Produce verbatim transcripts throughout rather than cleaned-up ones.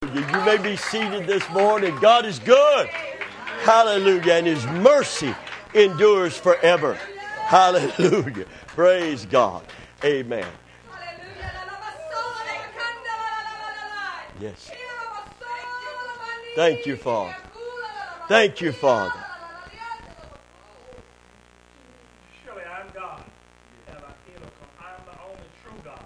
Hallelujah. You may be seated this morning. God is good. Hallelujah. And His mercy endures forever. Hallelujah. Praise God. Amen. Yes. Thank you, Father. Thank you, Father. Surely I'm God. I'm the only true God.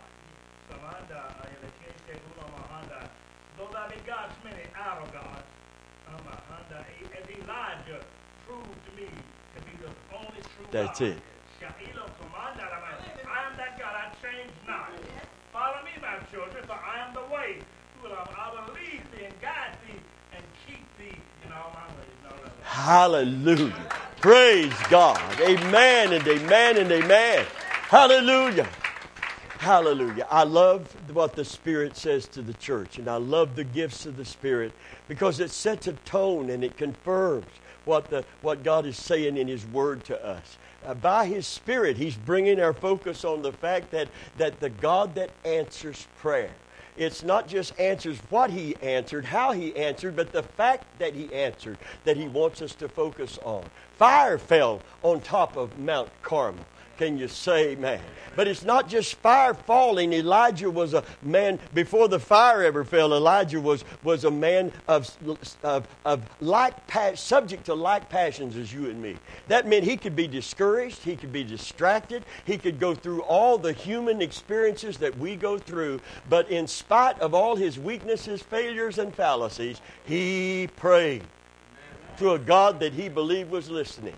Though there be gods many out of God, as Elijah proved to me to be the only true God. That's it. I am that God, I change not. Follow me, my children, for I am the way. I will lead thee and guide thee and keep thee in all my ways. Hallelujah. Praise God. Amen and amen and amen. Hallelujah. Hallelujah. I love what the Spirit says to the church, and I love the gifts of the Spirit because it sets a tone and it confirms what the what God is saying in His Word to us. Uh, by His Spirit, He's bringing our focus on the fact that, that the God that answers prayer, it's not just answers what He answered, how He answered, but the fact that He answered that He wants us to focus on. Fire fell on top of Mount Carmel. Can you say amen? But it's not just fire falling. Elijah was a man, before the fire ever fell, Elijah was, was a man of, of, of like, subject to like passions as you and me. That meant he could be discouraged, he could be distracted, he could go through all the human experiences that we go through, but in spite of all his weaknesses, failures, and fallacies, he prayed to a God that he believed was listening.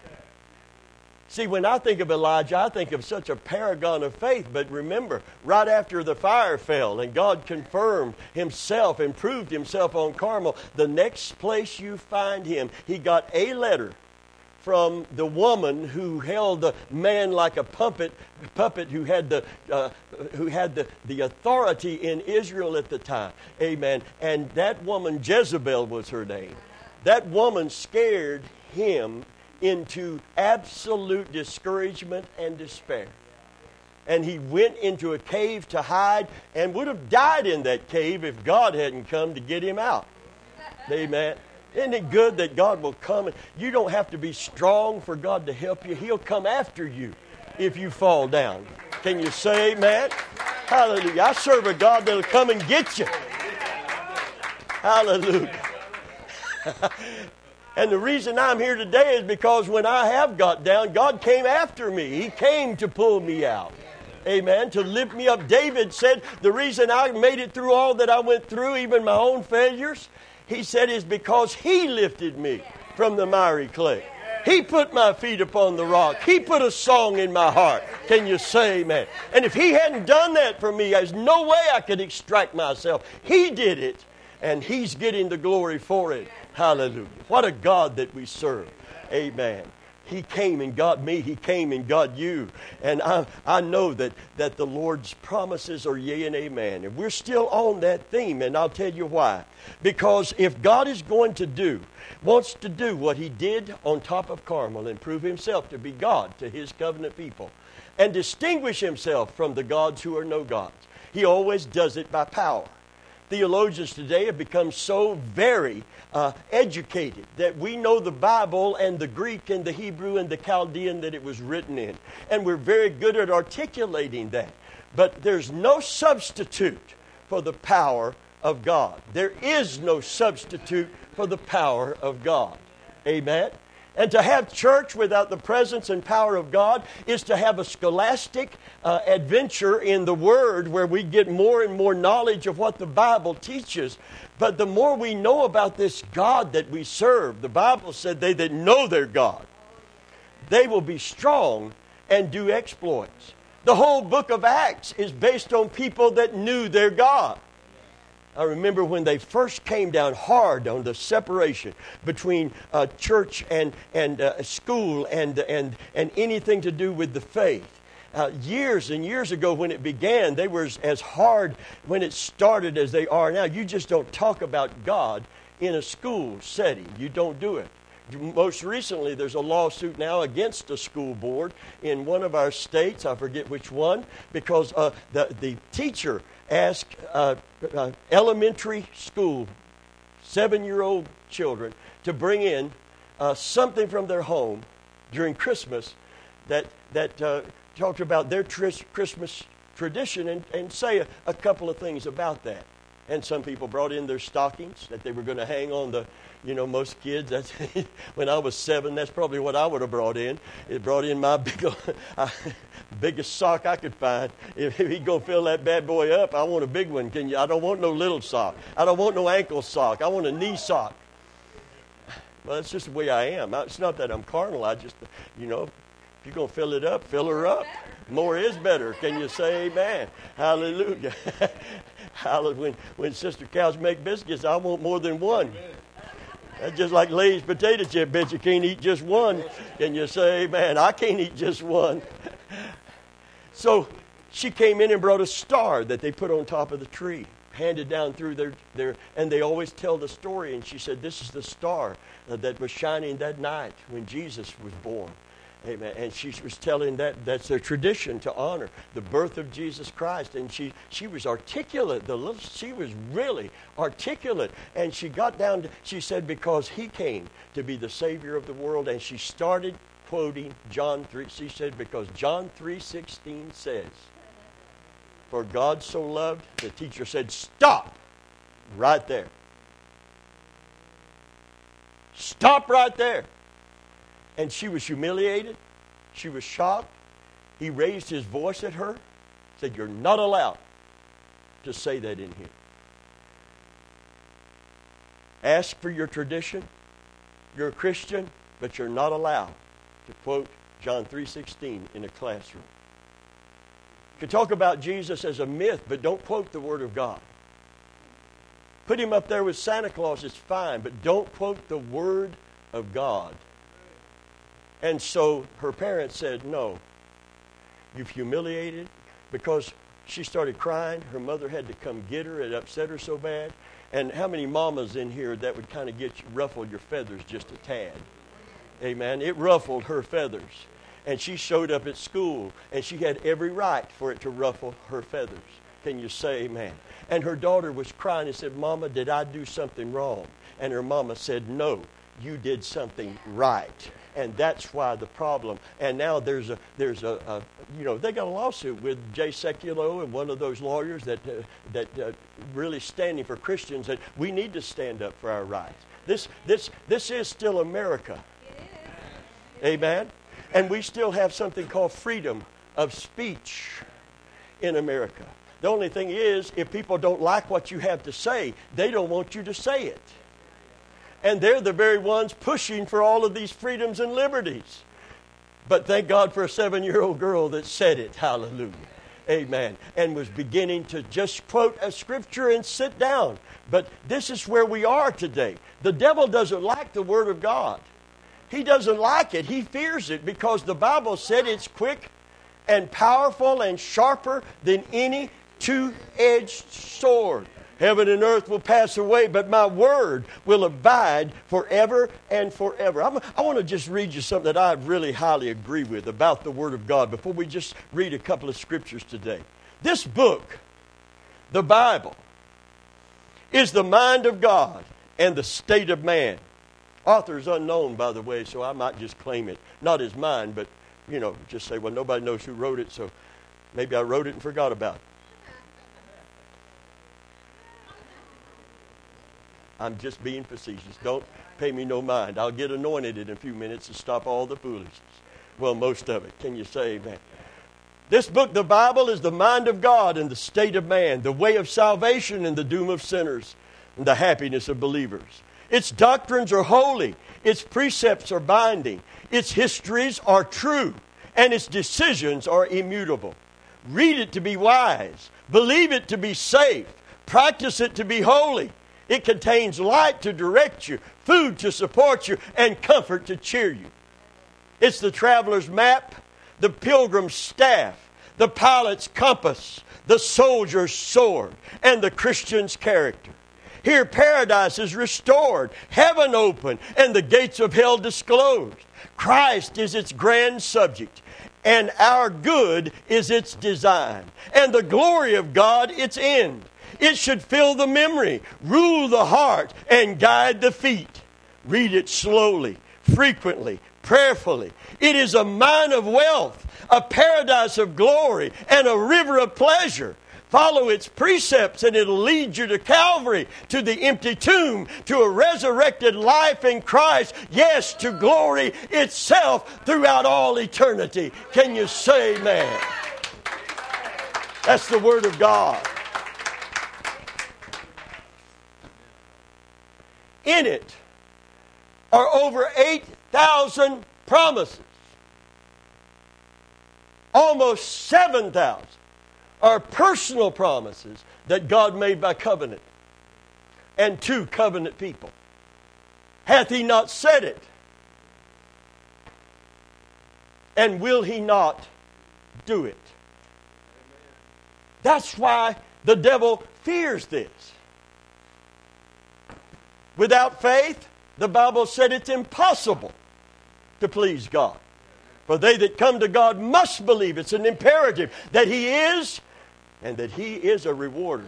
See, when I think of Elijah, I think of such a paragon of faith. But remember, right after the fire fell and God confirmed Himself and proved Himself on Carmel, the next place you find him, he got a letter from the woman who held the man like a puppet, puppet who had the uh, who had the, the authority in Israel at the time. Amen. And that woman, Jezebel was her name. That woman scared him into absolute discouragement and despair. And he went into a cave to hide and would have died in that cave if God hadn't come to get him out. Amen. Isn't it good that God will come? And you don't have to be strong for God to help you. He'll come after you if you fall down. Can you say amen? Hallelujah. I serve a God that'll come and get you. Hallelujah. And the reason I'm here today is because when I have got down, God came after me. He came to pull me out. Amen. To lift me up. David said, the reason I made it through all that I went through, even my own failures, he said, is because He lifted me from the miry clay. He put my feet upon the rock. He put a song in my heart. Can you say amen? And if He hadn't done that for me, there's no way I could extract myself. He did it, and He's getting the glory for it. Hallelujah. What a God that we serve. Amen. He came and got me. He came and got you. And I, I know that, that the Lord's promises are yea and amen. And we're still on that theme, and I'll tell you why. Because if God is going to do, wants to do what He did on top of Carmel and prove Himself to be God to His covenant people and distinguish Himself from the gods who are no gods, He always does it by power. Theologians today have become so very uh, educated that we know the Bible and the Greek and the Hebrew and the Chaldean that it was written in. And we're very good at articulating that. But there's no substitute for the power of God. There is no substitute for the power of God. Amen? And to have church without the presence and power of God is to have a scholastic uh, adventure in the Word where we get more and more knowledge of what the Bible teaches. But the more we know about this God that we serve, the Bible said they that know their God, they will be strong and do exploits. The whole book of Acts is based on people that knew their God. I remember when they first came down hard on the separation between uh, church and and uh, school and and and anything to do with the faith. Uh, years and years ago when it began, they were as hard when it started as they are now. You just don't talk about God in a school setting. You don't do it. most recently, there's a lawsuit now against a school board in one of our states. I forget which one, because uh, the, the teacher asked uh, uh, elementary school, seven-year-old children, to bring in uh, something from their home during Christmas that, that uh, talked about their tris- Christmas tradition and, and say a, a couple of things about that. And some people brought in their stockings that they were going to hang on the, you know, most kids, that's when I was seven, that's probably what I would have brought in. It brought in my big, uh, biggest sock I could find. If, if he'd go fill that bad boy up, I want a big one. Can you? I don't want no little sock. I don't want no ankle sock. I want a knee sock. Well, that's just the way I am. It's not that I'm carnal. I just, you know, if you're going to fill it up, fill her up. More is better. Can you say amen? Hallelujah. Hallelujah. When, when Sister Cows make biscuits, I want more than one. That's just like Lay's potato chip, bitch. You can't eat just one. Can you say amen? I can't eat just one. So she came in and brought a star that they put on top of the tree, handed down through their, their and they always tell the story. And she said, this is the star that was shining that night when Jesus was born. Amen. And she was telling that that's their tradition to honor the birth of Jesus Christ. And she, she was articulate. The little, she was really articulate. And she got down to, she said, because he came to be the Savior of the world. And she started quoting John three. She said, because John three sixteen says, for God so loved, the teacher said, stop right there. Stop right there. And she was humiliated. She was shocked. He raised his voice at her, said, you're not allowed to say that in here. Ask for your tradition. You're a Christian, but you're not allowed to quote John three sixteen in a classroom. You can talk about Jesus as a myth, but don't quote the Word of God. Put him up there with Santa Claus, it's fine, but don't quote the Word of God. And so her parents said, no, you've humiliated, because she started crying. Her mother had to come get her. It upset her so bad. And how many mamas in here that would kind of get you, ruffle your feathers just a tad? Amen. It ruffled her feathers. And she showed up at school, and she had every right for it to ruffle her feathers. Can you say amen? And her daughter was crying and said, Mama, did I do something wrong? And her mama said, no, you did something right. And that's why the problem. And now there's a, there's a, a you know, they got a lawsuit with Jay Sekulow and one of those lawyers that, uh, that uh, really standing for Christians, that we need to stand up for our rights. This, this, this is still America. Amen? And we still have something called freedom of speech in America. The only thing is, if people don't like what you have to say, they don't want you to say it. And they're the very ones pushing for all of these freedoms and liberties. But thank God for a seven-year-old girl that said it. Hallelujah. Amen. And was beginning to just quote a scripture and sit down. But this is where we are today. The devil doesn't like the Word of God. He doesn't like it. He fears it, because the Bible said it's quick and powerful and sharper than any two-edged sword. Heaven and earth will pass away, but my word will abide forever and forever. I'm, I want to just read you something that I really highly agree with about the Word of God before we just read a couple of scriptures today. This book, the Bible, is the mind of God and the state of man. Author is unknown, by the way, so I might just claim it. Not as mine, but, you know, just say, well, nobody knows who wrote it, so maybe I wrote it and forgot about it. I'm just being facetious. Don't pay me no mind. I'll get anointed in a few minutes to stop all the foolishness. Well, most of it. Can you say amen? This book, the Bible, is the mind of God and the state of man, the way of salvation and the doom of sinners, and the happiness of believers. Its doctrines are holy. Its precepts are binding. Its histories are true. And its decisions are immutable. Read it to be wise. Believe it to be safe. Practice it to be holy. It contains light to direct you, food to support you, and comfort to cheer you. It's the traveler's map, the pilgrim's staff, the pilot's compass, the soldier's sword, and the Christian's character. Here paradise is restored, heaven open, and the gates of hell disclosed. Christ is its grand subject, and our good is its design, and the glory of God its end. It should fill the memory, rule the heart, and guide the feet. Read it slowly, frequently, prayerfully. It is a mine of wealth, a paradise of glory, and a river of pleasure. Follow its precepts and it'll lead you to Calvary, to the empty tomb, to a resurrected life in Christ. Yes, to glory itself throughout all eternity. Can you say amen? That's the Word of God. In it are over eight thousand promises. Almost seven thousand are personal promises that God made by covenant and to covenant people. Hath He not said it? And will He not do it? That's why the devil fears this. Without faith, the Bible said it's impossible to please God. For they that come to God must believe, it's an imperative, that He is, and that He is a rewarder.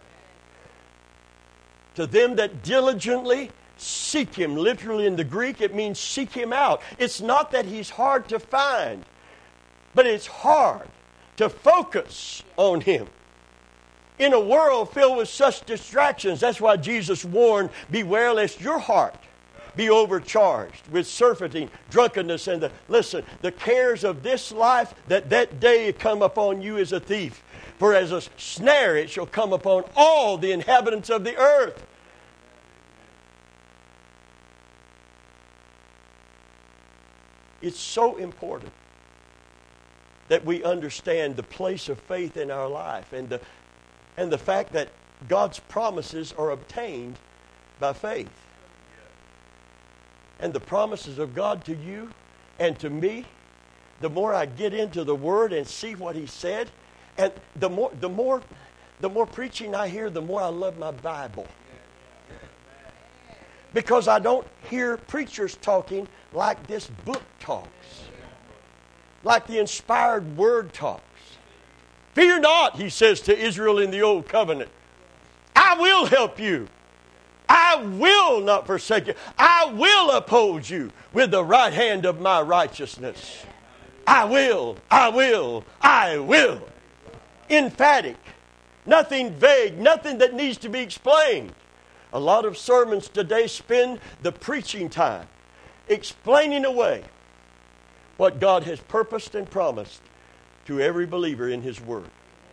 To them that diligently seek Him, literally in the Greek, it means seek Him out. It's not that He's hard to find, but it's hard to focus on Him. In a world filled with such distractions, that's why Jesus warned, beware lest your heart be overcharged with surfeiting, drunkenness, and the, listen, the cares of this life, that that day come upon you as a thief. For as a snare it shall come upon all the inhabitants of the earth. It's so important that we understand the place of faith in our life and the and the fact that God's promises are obtained by faith. And the promises of God to you and to me, the more I get into the Word and see what He said, and the more the more the more preaching I hear, the more I love my Bible. Because I don't hear preachers talking like this book talks. Like the inspired Word talks. Fear not, He says to Israel in the Old Covenant. I will help you. I will not forsake you. I will uphold you with the right hand of my righteousness. I will, I will, I will. Emphatic. Nothing vague, nothing that needs to be explained. A lot of sermons today spend the preaching time explaining away what God has purposed and promised to every believer in His Word.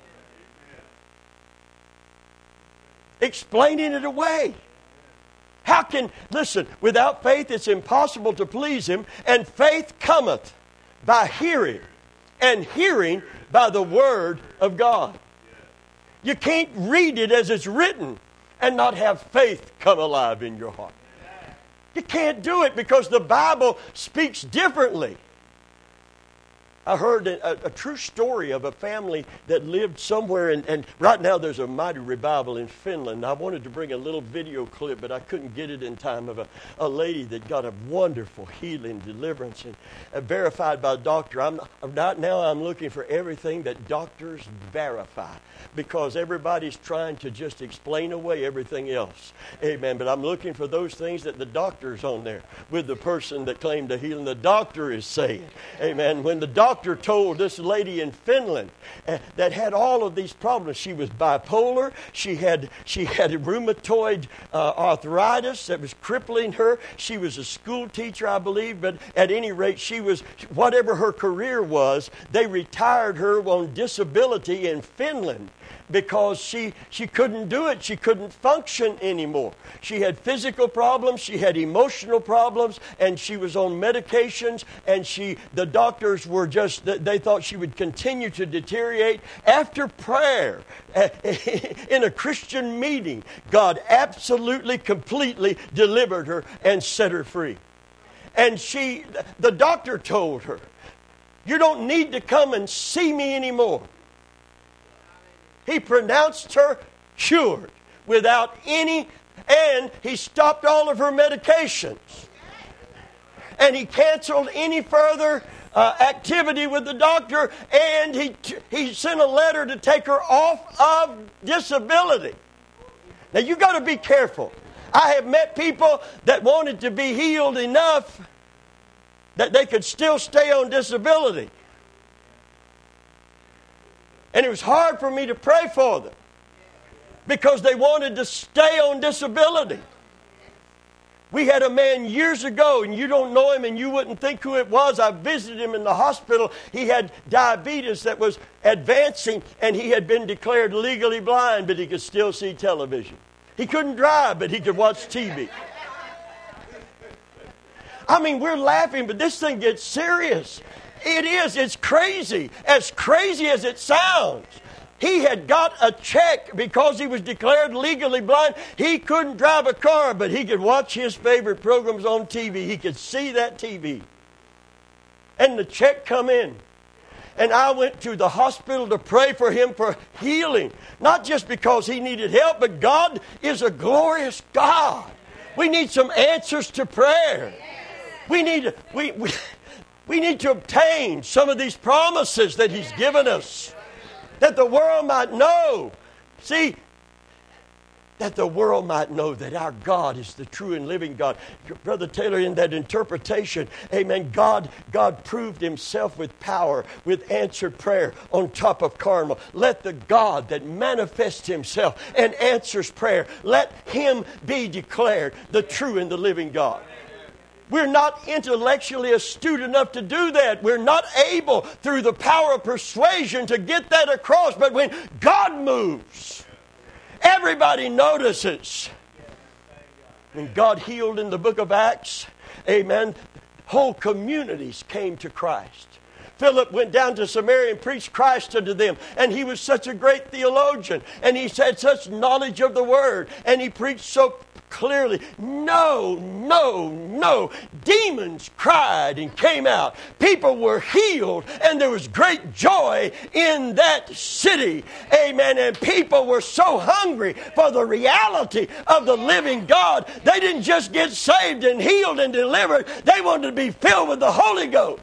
Explaining it away. How can, listen, without faith it's impossible to please Him, and faith cometh by hearing, and hearing by the Word of God. You can't read it as it's written and not have faith come alive in your heart. You can't do it because the Bible speaks differently. I heard a, a true story of a family that lived somewhere, in, and right now there's a mighty revival in Finland. I wanted to bring a little video clip, but I couldn't get it in time, of a, a lady that got a wonderful healing, deliverance, and uh, verified by a doctor. I'm right now I'm looking for everything that doctors verify, because everybody's trying to just explain away everything else. Amen. But I'm looking for those things that the doctor's on there with the person that claimed the healing. The doctor is saying, amen. When the doctor told this lady in Finland uh, that had all of these problems. She was bipolar. She had she had rheumatoid uh, arthritis that was crippling her. She was a school teacher, I believe, but at any rate, she was, whatever her career was, they retired her on disability in Finland. Because she, she couldn't do it. She couldn't function anymore. She had physical problems. She had emotional problems. And she was on medications. And she, the doctors were just, they thought she would continue to deteriorate. After prayer, in a Christian meeting, God absolutely, completely delivered her and set her free. And she, the doctor told her, you don't need to come and see me anymore. He pronounced her cured without any And he stopped all of her medications. And he canceled any further uh, activity with the doctor. And he, he sent a letter to take her off of disability. Now, you got to be careful. I have met people that wanted to be healed enough that they could still stay on disability. And it was hard for me to pray for them because they wanted to stay on disability. We had a man years ago, and you don't know him and you wouldn't think who it was. I visited him in the hospital. He had diabetes that was advancing, and he had been declared legally blind, but he could still see television. He couldn't drive, but he could watch T V. I mean, we're laughing, but this thing gets serious. It is. It's crazy. As crazy as it sounds. He had got a check because he was declared legally blind. He couldn't drive a car, but he could watch his favorite programs on T V. He could see that T V. And the check come in. And I went to the hospital to pray for him for healing. Not just because he needed help, but God is a glorious God. We need some answers to prayer. We need, we, we, we need to obtain some of these promises that He's given us, that the world might know. See, that the world might know that our God is the true and living God. Brother Taylor, in that interpretation, amen, God, God proved Himself with power, with answered prayer on top of Carmel. Let the God that manifests Himself and answers prayer, let Him be declared the true and the living God. We're not intellectually astute enough to do that. We're not able, through the power of persuasion, to get that across. But when God moves, everybody notices. When God healed in the book of Acts, amen, whole communities came to Christ. Philip went down to Samaria and preached Christ unto them. And he was such a great theologian. And he had such knowledge of the Word. And he preached so clearly. No, no, no. Demons cried and came out. People were healed. And there was great joy in that city. Amen. And people were so hungry for the reality of the living God. They didn't just get saved and healed and delivered. They wanted to be filled with the Holy Ghost.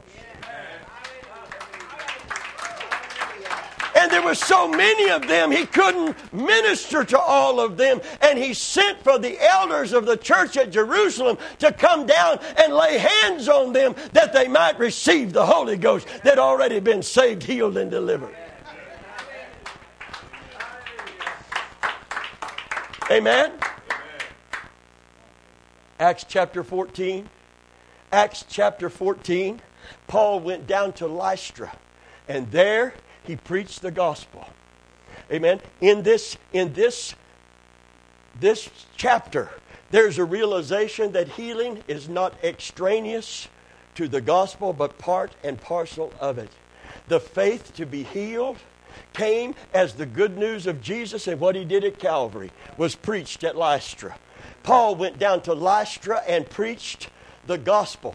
And there were so many of them, he couldn't minister to all of them. And he sent for the elders of the church at Jerusalem to come down and lay hands on them that they might receive the Holy Ghost that had already been saved, healed, and delivered. Amen? Acts chapter fourteen. Acts chapter fourteen. Paul went down to Lystra. And there he preached the gospel. Amen. In this, in this, this chapter, there's a realization that healing is not extraneous to the gospel, but part and parcel of it. The faith to be healed came as the good news of Jesus and what He did at Calvary was preached at Lystra. Paul went down to Lystra and preached the gospel.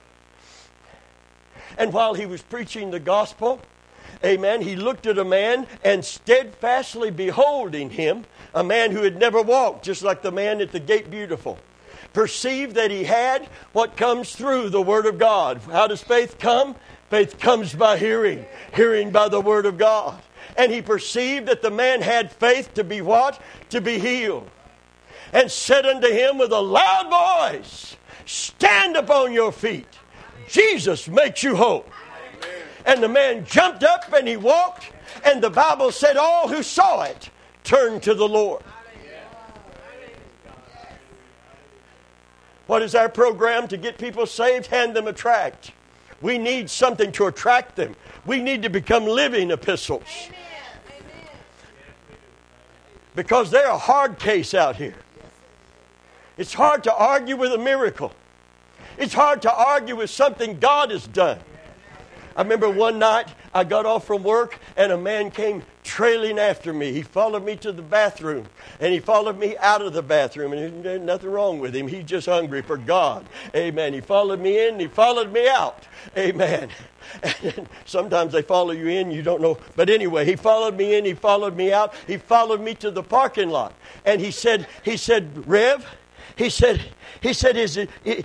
And while he was preaching the gospel, amen, he looked at a man and steadfastly beholding him, a man who had never walked, just like the man at the Gate Beautiful, perceived that he had what comes through the Word of God. How does faith come? Faith comes by hearing, hearing by the Word of God. And he perceived that the man had faith to be what? To be healed. And said unto him with a loud voice, stand upon your feet. Jesus makes you whole. And the man jumped up and he walked. And the Bible said all who saw it turned to the Lord. What is our program to get people saved? Hand them a tract. We need something to attract them. We need to become living epistles. Because they're a hard case out here. It's hard to argue with a miracle. It's hard to argue with something God has done. I remember one night I got off from work and a man came trailing after me. He followed me to the bathroom, and he followed me out of the bathroom, and there's nothing wrong with him. He's just hungry for God. Amen. He followed me in, and he followed me out. Amen. And sometimes they follow you in, you don't know. But anyway, he followed me in, he followed me out. He followed me to the parking lot. And he said, he said, Rev, he said, he said, is it, it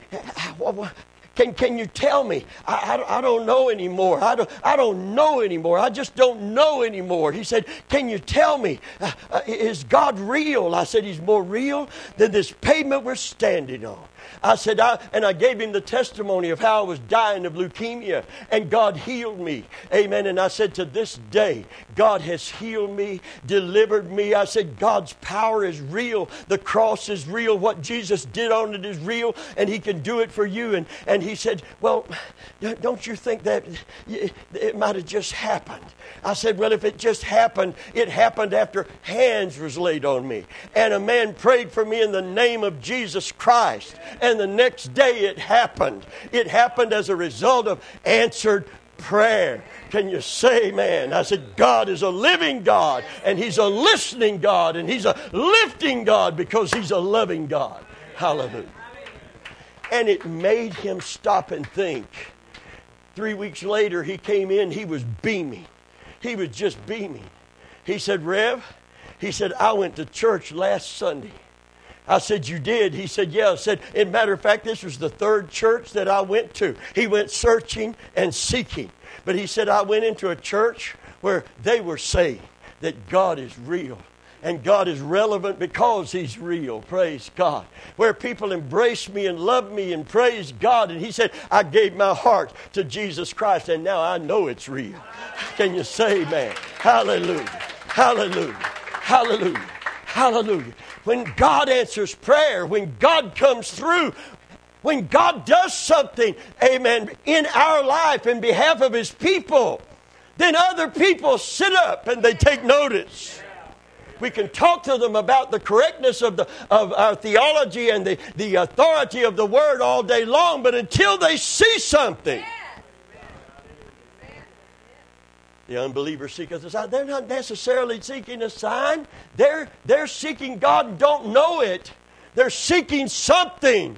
Can can you tell me? I, I, I don't know anymore. I don't, I don't know anymore. I just don't know anymore. He said, can you tell me? Uh, uh, is God real? I said, he's more real than this pavement we're standing on. I said, I, and I gave him the testimony of how I was dying of leukemia, and God healed me. Amen. And I said, to this day, God has healed me, delivered me. I said, God's power is real. The cross is real. What Jesus did on it is real, and he can do it for you. And, and he said, well, don't you think that it might have just happened? I said, well, if it just happened, it happened after hands was laid on me. And a man prayed for me in the name of Jesus Christ. And the next day it happened. It happened as a result of answered prayer. Can you say amen? I said, God is a living God, and he's a listening God, and he's a lifting God because he's a loving God. Hallelujah. And it made him stop and think. Three weeks later, he came in, he was beaming. He was just beaming. He said, Rev, he said, I went to church last Sunday. I said, you did? He said, yeah. I said, as a matter of fact, this was the third church that I went to. He went searching and seeking. But he said, I went into a church where they were saying that God is real. And God is relevant because he's real. Praise God. Where people embrace me and love me and praise God. And he said, I gave my heart to Jesus Christ, and now I know it's real. Can you say amen? Hallelujah. Hallelujah. Hallelujah. Hallelujah. When God answers prayer, when God comes through, when God does something, amen, in our life in behalf of his people, then other people sit up and they take notice. We can talk to them about the correctness of the of our theology and the, the authority of the word all day long, but until they see something, the unbeliever seeketh a sign. They're not necessarily seeking a sign. They're, they're seeking God and don't know it. They're seeking something.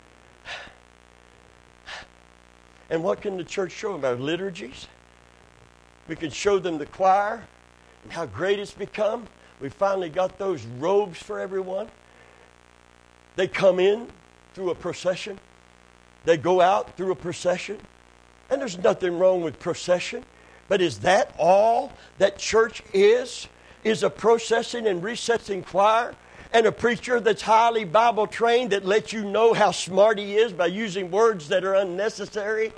And what can the church show them? Our liturgies. We can show them the choir and how great it's become. We finally got those robes for everyone. They come in through a procession. They go out through a procession. And there's nothing wrong with procession. But is that all that church is? Is a processing and recessing choir and a preacher that's highly Bible trained that lets you know how smart he is by using words that are unnecessary?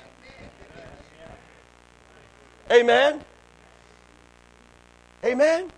Amen? Amen?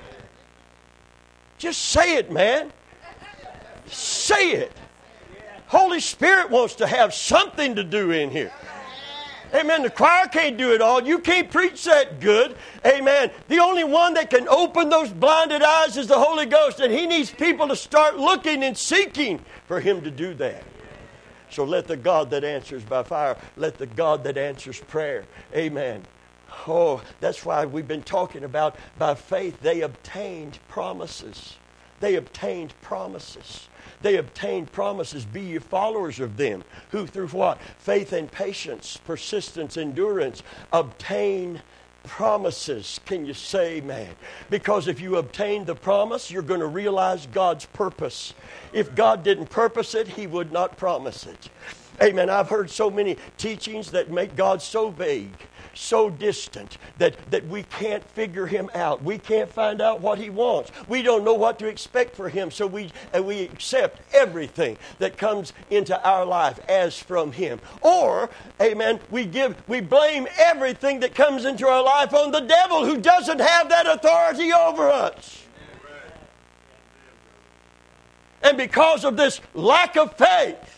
Just say it, man. Say it. Holy Spirit wants to have something to do in here. Amen. The choir can't do it all. You can't preach that good. Amen. The only one that can open those blinded eyes is the Holy Ghost. And he needs people to start looking and seeking for him to do that. So let the God that answers by fire, let the God that answers prayer. Amen. Oh, that's why we've been talking about by faith they obtained promises. They obtained promises. They obtained promises. Be ye followers of them, who through what? Faith and patience, persistence, endurance, obtain promises. Can you say amen? Because if you obtain the promise, you're going to realize God's purpose. If God didn't purpose it, he would not promise it. Amen. I've heard so many teachings that make God so vague, so distant, that, that we can't figure him out. We can't find out what he wants. We don't know what to expect for him, so we, and we accept everything that comes into our life as from him. Or, amen, we give, we blame everything that comes into our life on the devil, who doesn't have that authority over us. And because of this lack of faith,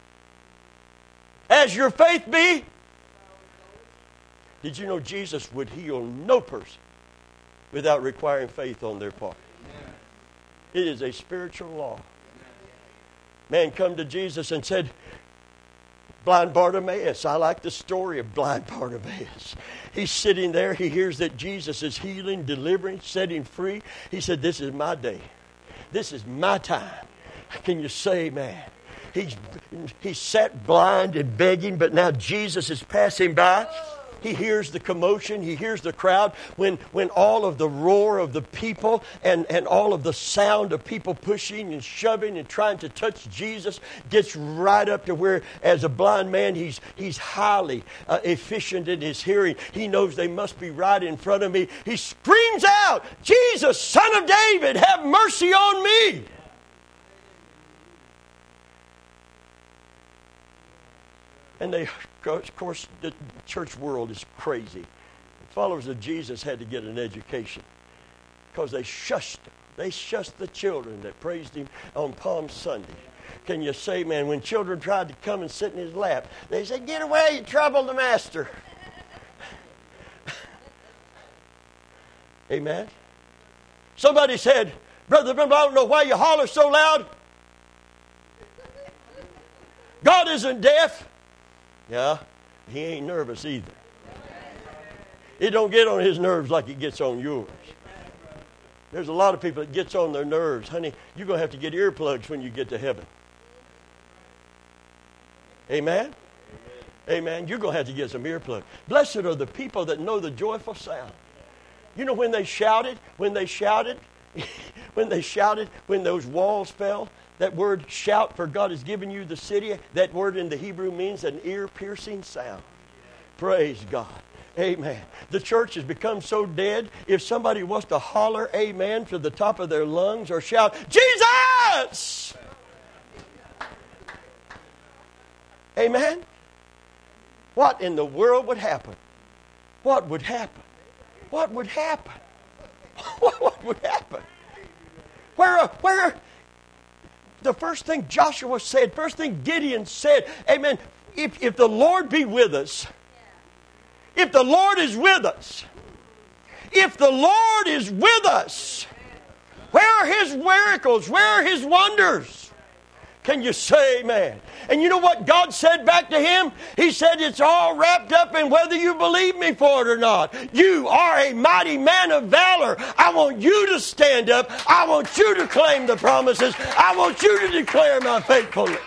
as your faith be, did you know Jesus would heal no person without requiring faith on their part? It is a spiritual law. Man come to Jesus and said, Blind Bartimaeus. I like the story of blind Bartimaeus. He's sitting there. He hears that Jesus is healing, delivering, setting free. He said, this is my day. This is my time. Can you say, man? He's, he's sat blind and begging, but now Jesus is passing by. He hears the commotion. He hears the crowd. When, when all of the roar of the people and, and all of the sound of people pushing and shoving and trying to touch Jesus gets right up to where, as a blind man, he's, he's highly uh, efficient in his hearing. He knows they must be right in front of me. He screams out, Jesus, Son of David, have mercy on me. And they, of course, the church world is crazy. Followers of Jesus had to get an education because they shushed him. They shushed the children that praised him on Palm Sunday. Can you say, man, when children tried to come and sit in his lap, they said, get away, you trouble the master. Amen. Somebody said, Brother, I don't know why you holler so loud. God isn't deaf. Yeah, he ain't nervous either. It don't get on his nerves like it gets on yours. There's a lot of people that gets on their nerves. Honey, you're going to have to get earplugs when you get to heaven. Amen? Amen. You're going to have to get some earplugs. Blessed are the people that know the joyful sound. You know when they shouted, when they shouted, when they shouted, when those walls fell, that word shout, for God has given you the city, that word in the Hebrew means an ear-piercing sound. Praise God. Amen. The church has become so dead, if somebody wants to holler amen to the top of their lungs or shout, Jesus! Amen? What in the world would happen? What would happen? What would happen? What would happen? Where, where, the first thing Joshua said, first thing Gideon said, amen, if, if the Lord be with us, if the Lord is with us, if the Lord is with us, where are his miracles? Where are his wonders? Can you say amen? And you know what God said back to him? He said, it's all wrapped up in whether you believe me for it or not. You are a mighty man of valor. I want you to stand up. I want you to claim the promises. I want you to declare my faithfulness.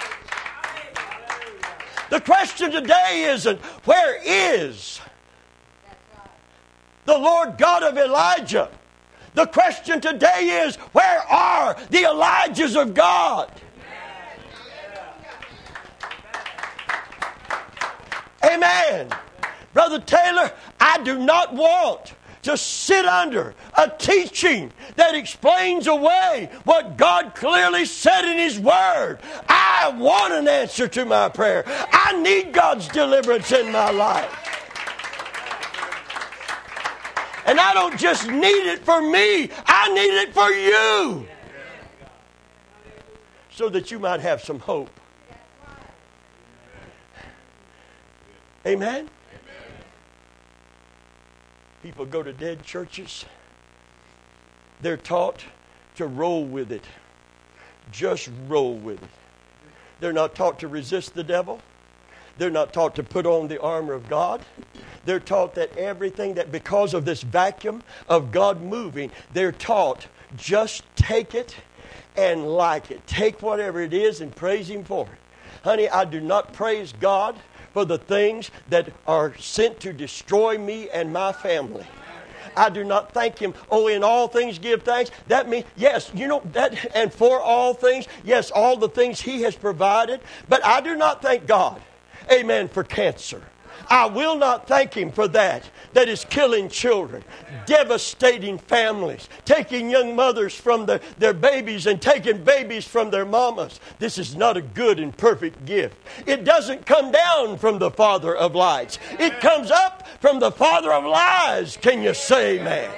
The question today isn't, where is the Lord God of Elijah? The question today is, where are the Elijahs of God? Amen. Brother Taylor, I do not want to sit under a teaching that explains away what God clearly said in his word. I want an answer to my prayer. I need God's deliverance in my life. And I don't just need it for me. I need it for you. So that you might have some hope. Amen? People go to dead churches. They're taught to roll with it. Just roll with it. They're not taught to resist the devil. They're not taught to put on the armor of God. They're taught that everything that because of this vacuum of God moving, they're taught just take it and like it. Take whatever it is and praise him for it. Honey, I do not praise God for the things that are sent to destroy me and my family. I do not thank him. Oh, in all things give thanks. That means, yes, you know, that, and for all things, yes, all the things he has provided. But I do not thank God, amen, for cancer. I will not thank him for that. That is killing children, devastating families, taking young mothers from their, their babies and taking babies from their mamas. This is not a good and perfect gift. It doesn't come down from the Father of lights. It comes up from the Father of lies. Can you say amen?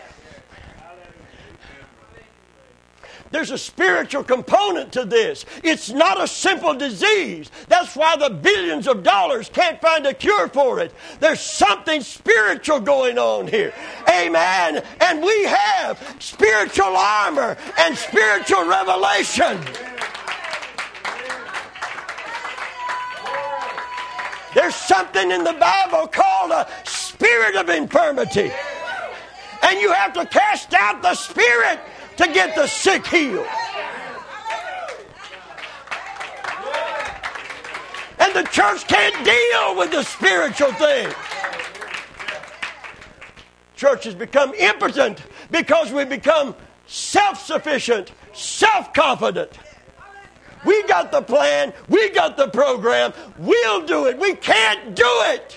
There's a spiritual component to this. It's not a simple disease. That's why the billions of dollars can't find a cure for it. There's something spiritual going on here. Amen. And we have spiritual armor and spiritual revelation. There's something in the Bible called a spirit of infirmity. And you have to cast out the spirit to get the sick healed. And the church can't deal with the spiritual thing. Church has become impotent because we become self-sufficient, self-confident. We got the plan. We got the program. We'll do it. We can't do it.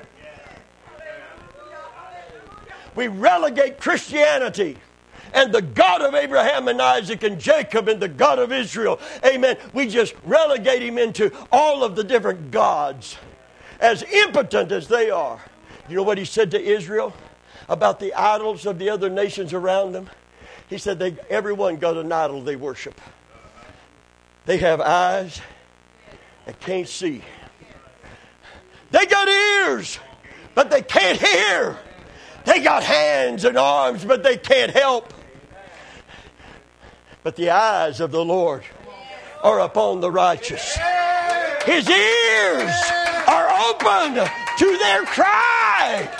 We relegate Christianity and the God of Abraham and Isaac and Jacob and the God of Israel. Amen. We just relegate him into all of the different gods, as impotent as they are. You know what he said to Israel about the idols of the other nations around them? He said they, everyone got an idol they worship. They have eyes that can't see. They got ears, but they can't hear. They got hands and arms, but they can't help. But the eyes of the Lord are upon the righteous. His ears are open to their cry.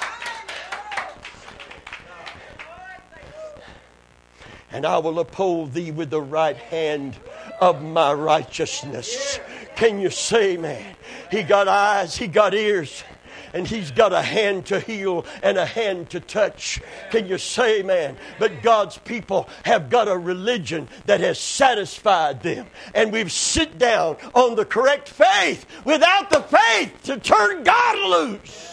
And I will uphold thee with the right hand of my righteousness. Can you say, man? He got eyes, he got ears, and he's got a hand to heal and a hand to touch. Can you say, man? But God's people have got a religion that has satisfied them. And we've sit down on the correct faith without the faith to turn God loose.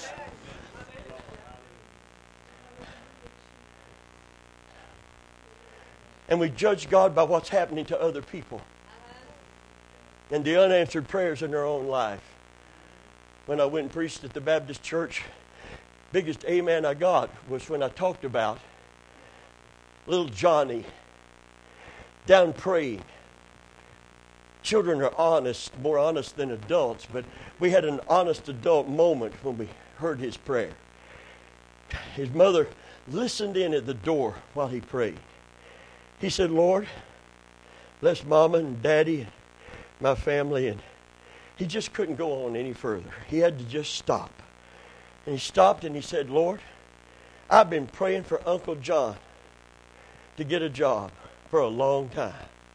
And we judge God by what's happening to other people and the unanswered prayers in their own life. When I went and preached at the Baptist church, biggest amen I got was when I talked about little Johnny down praying. Children are honest, more honest than adults, but we had an honest adult moment when we heard his prayer. His mother listened in at the door while he prayed. He said, Lord, bless Mama and Daddy and my family. And he just couldn't go on any further. He had to just stop. And he stopped and he said, Lord, I've been praying for Uncle John to get a job for a long time.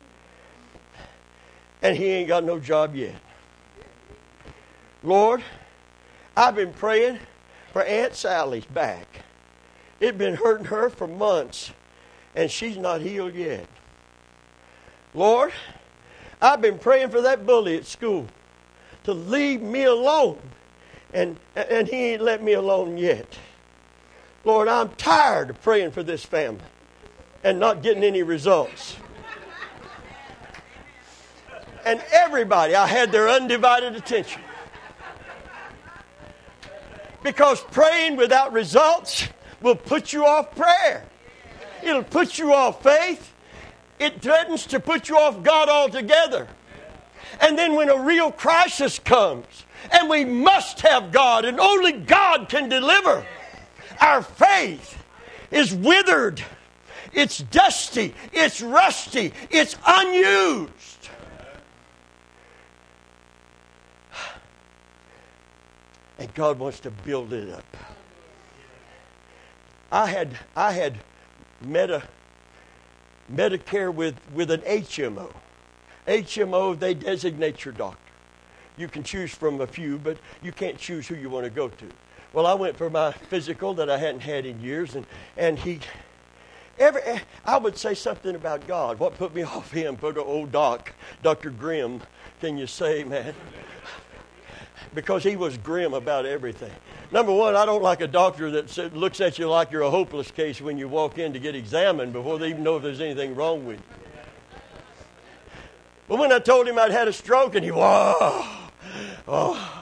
And he ain't got no job yet. Lord, I've been praying for Aunt Sally's back. It's been hurting her for months. And she's not healed yet. Lord, I've been praying for that bully at school to leave me alone. And, and he ain't let me alone yet. Lord, I'm tired of praying for this family and not getting any results. And everybody, I had their undivided attention. Because praying without results will put you off prayer. It'll put you off faith. It threatens to put you off God altogether. And then when a real crisis comes, and we must have God, and only God can deliver, our faith is withered. It's dusty. It's rusty. It's unused. And God wants to build it up. I had, I had Medi- Medicare with, with an H M O. H M O, they designate your doctor. You can choose from a few, but you can't choose who you want to go to. Well, I went for my physical that I hadn't had in years, and, and he, every, I would say something about God. What put me off him? Put an old doc, Doctor Grimm, can you say, man? Because he was grim about everything. Number one, I don't like a doctor that looks at you like you're a hopeless case when you walk in to get examined before they even know if there's anything wrong with you. But when I told him I'd had a stroke, and he, whoa, oh,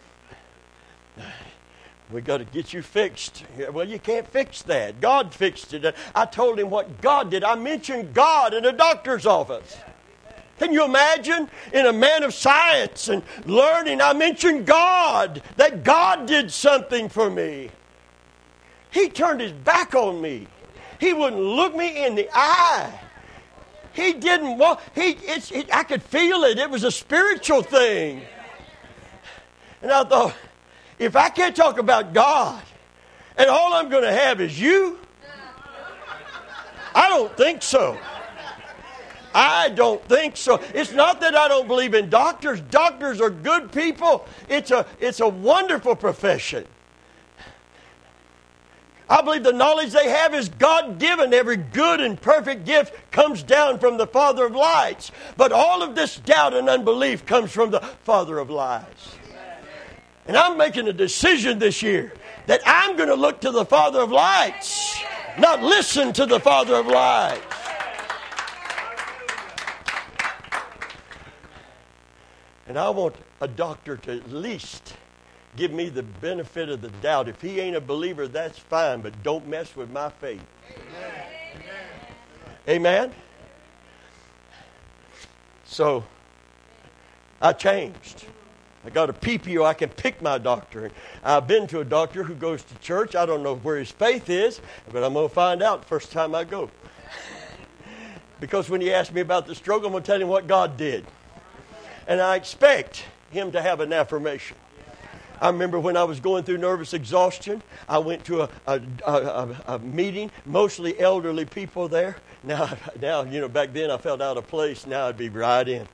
we got to get you fixed. Well, you can't fix that. God fixed it. I told him what God did. I mentioned God in a doctor's office. Can you imagine? In a man of science and learning, I mentioned God, that God did something for me. He turned his back on me. He wouldn't look me in the eye. He didn't want, he, it's, it, I could feel it. It was a spiritual thing. And I thought, if I can't talk about God and all I'm going to have is you, I don't think so. I don't think so. It's not that I don't believe in doctors. Doctors are good people. It's a, it's a wonderful profession. I believe the knowledge they have is God-given. Every good and perfect gift comes down from the Father of lights. But all of this doubt and unbelief comes from the Father of lies. And I'm making a decision this year that I'm going to look to the Father of lights, not listen to the Father of lies. And I want a doctor to at least give me the benefit of the doubt. If he ain't a believer, that's fine, but don't mess with my faith. Amen? Amen? So, I changed. I got a P P O. I can pick my doctor. I've been to a doctor who goes to church. I don't know where his faith is, but I'm going to find out the first time I go. Because when he asks me about the stroke, I'm going to tell him what God did. And I expect him to have an affirmation. I remember when I was going through nervous exhaustion, I went to a, a, a, a meeting, mostly elderly people there. Now, now, you know, back then I felt out of place. Now I'd be right in.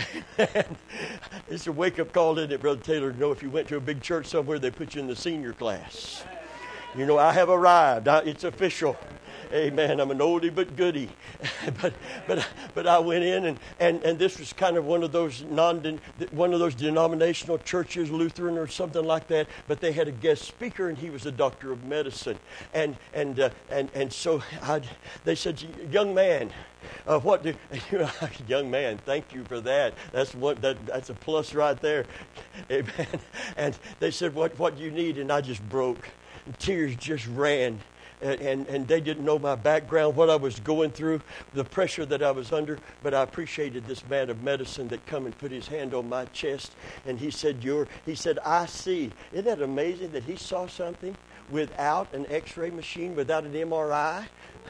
It's a wake-up call, isn't it, Brother Taylor? You know, if you went to a big church somewhere, they put you in the senior class. You know, I have arrived. I, it's official. Amen. I'm an oldie but goodie. but but but I went in and, and, and this was kind of one of those non one of those denominational churches, Lutheran or something like that. But they had a guest speaker and he was a doctor of medicine. And and uh, and and so I, they said, young man, uh, what do young man? Thank you for that. That's what that that's a plus right there. Amen. And they said, what what do you need? And I just broke. And tears just ran. And, and, and they didn't know my background, what I was going through, the pressure that I was under. But I appreciated this man of medicine that come and put his hand on my chest. And he said, You're, he said, I see. Isn't that amazing that he saw something without an x-ray machine, without an M R I?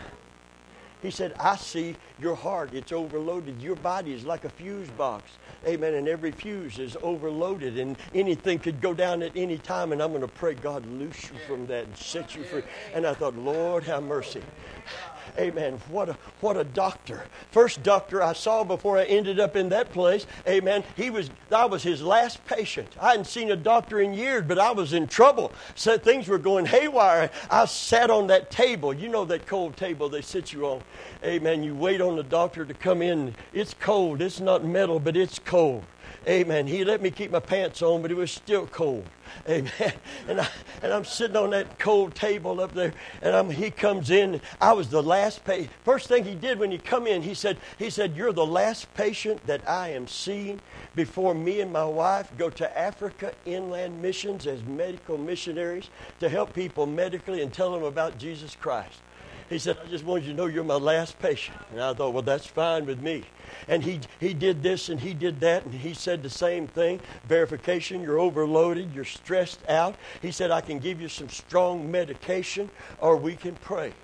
He said, I see your heart. It's overloaded. Your body is like a fuse box. Amen. And every fuse is overloaded. And anything could go down at any time. And I'm going to pray God loose you from that and set you free. And I thought, Lord, have mercy. Amen. What a what a doctor. First doctor I saw before I ended up in that place. Amen. He was I was his last patient. I hadn't seen a doctor in years, but I was in trouble. So things were going haywire. I sat on that table. You know that cold table they sit you on. Amen. You wait on the doctor to come in. It's cold. It's not metal, but it's cold. Amen. He let me keep my pants on, but it was still cold. Amen. And, I, and I'm sitting on that cold table up there, and I'm, he comes in. I was the last patient. First thing he did when he come in, he said, he said, you're the last patient that I am seeing before me and my wife go to Africa Inland Missions as medical missionaries to help people medically and tell them about Jesus Christ. He said, I just wanted you to know you're my last patient. And I thought, well, that's fine with me. And he he did this and he did that. And he said the same thing. Verification, you're overloaded. You're stressed out. He said, I can give you some strong medication or we can pray.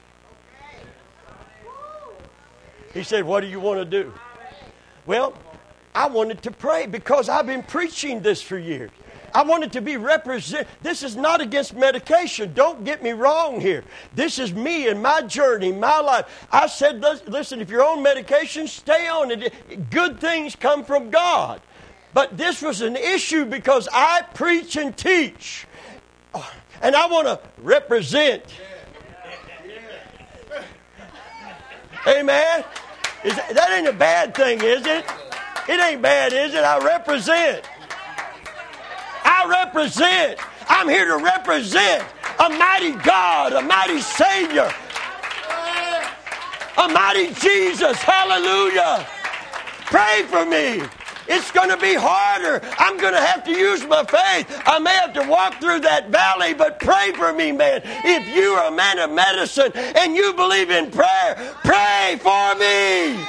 He said, what do you want to do? Well, I wanted to pray because I've been preaching this for years. I wanted to be represent. This is not against medication. Don't get me wrong here. This is me and my journey, my life. I said, listen, if you're on medication, stay on it. Good things come from God. But this was an issue because I preach and teach. And I want to represent. Amen? Is that, that ain't a bad thing, is it? It ain't bad, is it? I represent. I represent. I'm here to represent a mighty God, a mighty Savior, a mighty Jesus. Hallelujah. Pray for me. It's going to be harder. I'm going to have to use my faith. I may have to walk through that valley, but pray for me, man. If you are a man of medicine and you believe in prayer, pray for me.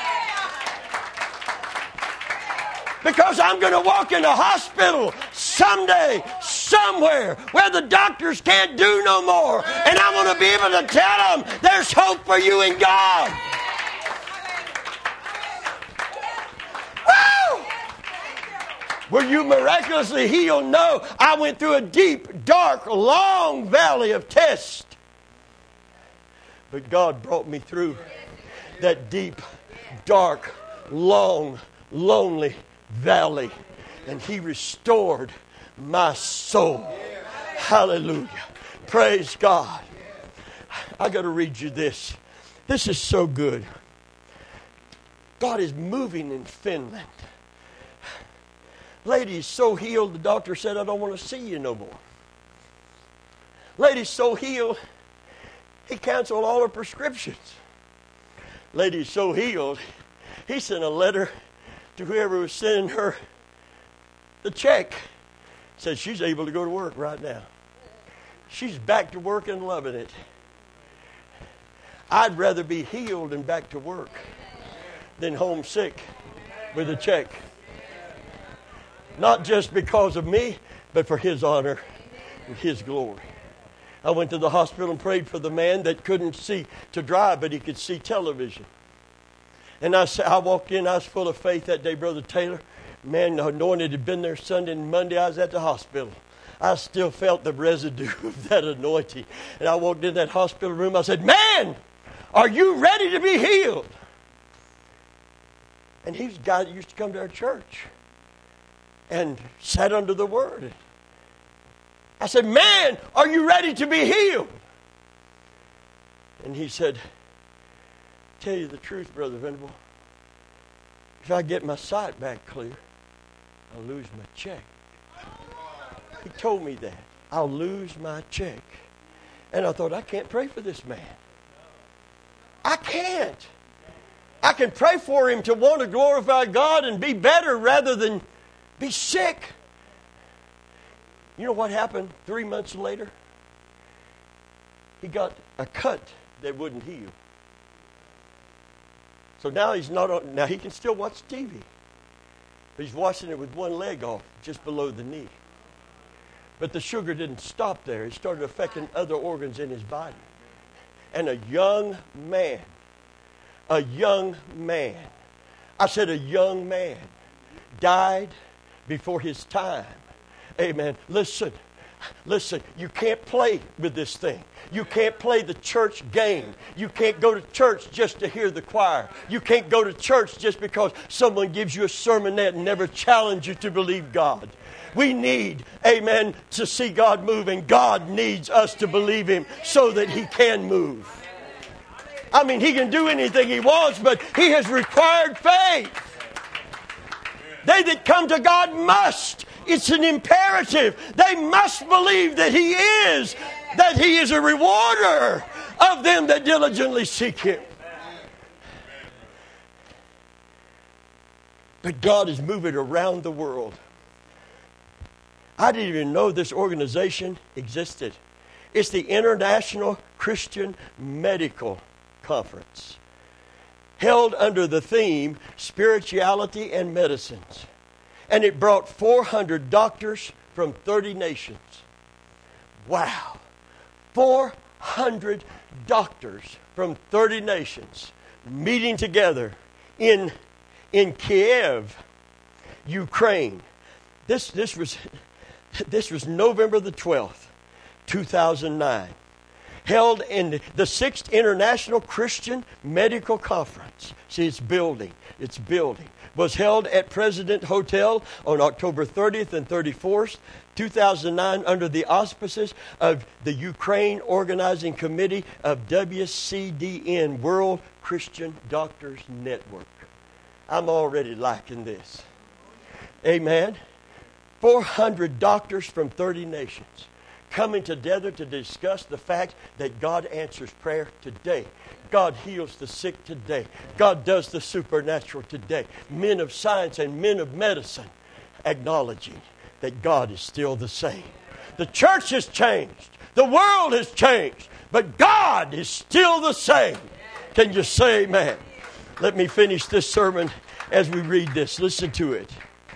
Because I'm going to walk in a hospital someday, somewhere, where the doctors can't do no more. And I'm going to be able to tell them there's hope for you in God. Woo! Were you miraculously healed? No. I went through a deep, dark, long valley of tests. But God brought me through that deep, dark, long, lonely valley. And He restored my soul. Hallelujah. Praise God. I got to read you this. This is so good. God is moving in Finland. Lady's so healed, the doctor said, I don't want to see you no more. Lady's so healed, he canceled all her prescriptions. Lady's so healed, he sent a letter to whoever was sending her the check. Said she's able to go to work right now. She's back to work and loving it. I'd rather be healed and back to work than homesick with a check. Not just because of me, but for His honor and His glory. I went to the hospital and prayed for the man that couldn't see to drive, but he could see television. And I, I walked in, I was full of faith that day, Brother Taylor. Man, anointed had been there Sunday and Monday. I was at the hospital. I still felt the residue of that anointing. And I walked in that hospital room. I said, man, are you ready to be healed? And he was a guy that used to come to our church and sat under the Word. I said, man, are you ready to be healed? And he said, tell you the truth, Brother Venable, if I get my sight back clear, I'll lose my check. He told me that. I'll lose my check. And I thought, I can't pray for this man. I can't. I can pray for him to want to glorify God and be better rather than be sick. You know what happened three months later? He got a cut that wouldn't heal. So now he's not on, now he can still watch T V. But he's watching it with one leg off, just below the knee. But the sugar didn't stop there. It started affecting other organs in his body. And a young man, a young man, I said a young man, died before his time. Amen. Listen, listen, you can't play with this thing. You can't play the church game. You can't go to church just to hear the choir. You can't go to church just because someone gives you a sermonette and never challenge you to believe God. We need, amen, to see God move, and God needs us to believe Him so that He can move. I mean, He can do anything He wants, but He has required faith. They that come to God must. It's an imperative. They must believe that He is, that He is a rewarder of them that diligently seek Him. But God is moving around the world. I didn't even know this organization existed. It's the International Christian Medical Conference, held under the theme Spirituality and Medicines. And it brought four hundred doctors from thirty nations. Wow. four hundred doctors from thirty nations meeting together in, in Kiev, Ukraine. This, this, was, this was November the twelfth, two thousand nine. Held in the sixth International Christian Medical Conference. See, it's building. It's building. Was held at President Hotel on October thirtieth and thirty-fourth, two thousand nine, under the auspices of the Ukraine Organizing Committee of W C D N, World Christian Doctors Network. I'm already liking this. Amen. four hundred doctors from thirty nations coming together to discuss the fact that God answers prayer today. God heals the sick today. God does the supernatural today. Men of science and men of medicine acknowledging that God is still the same. The church has changed. The world has changed. But God is still the same. Can you say amen? Let me finish this sermon as we read this. Listen to it.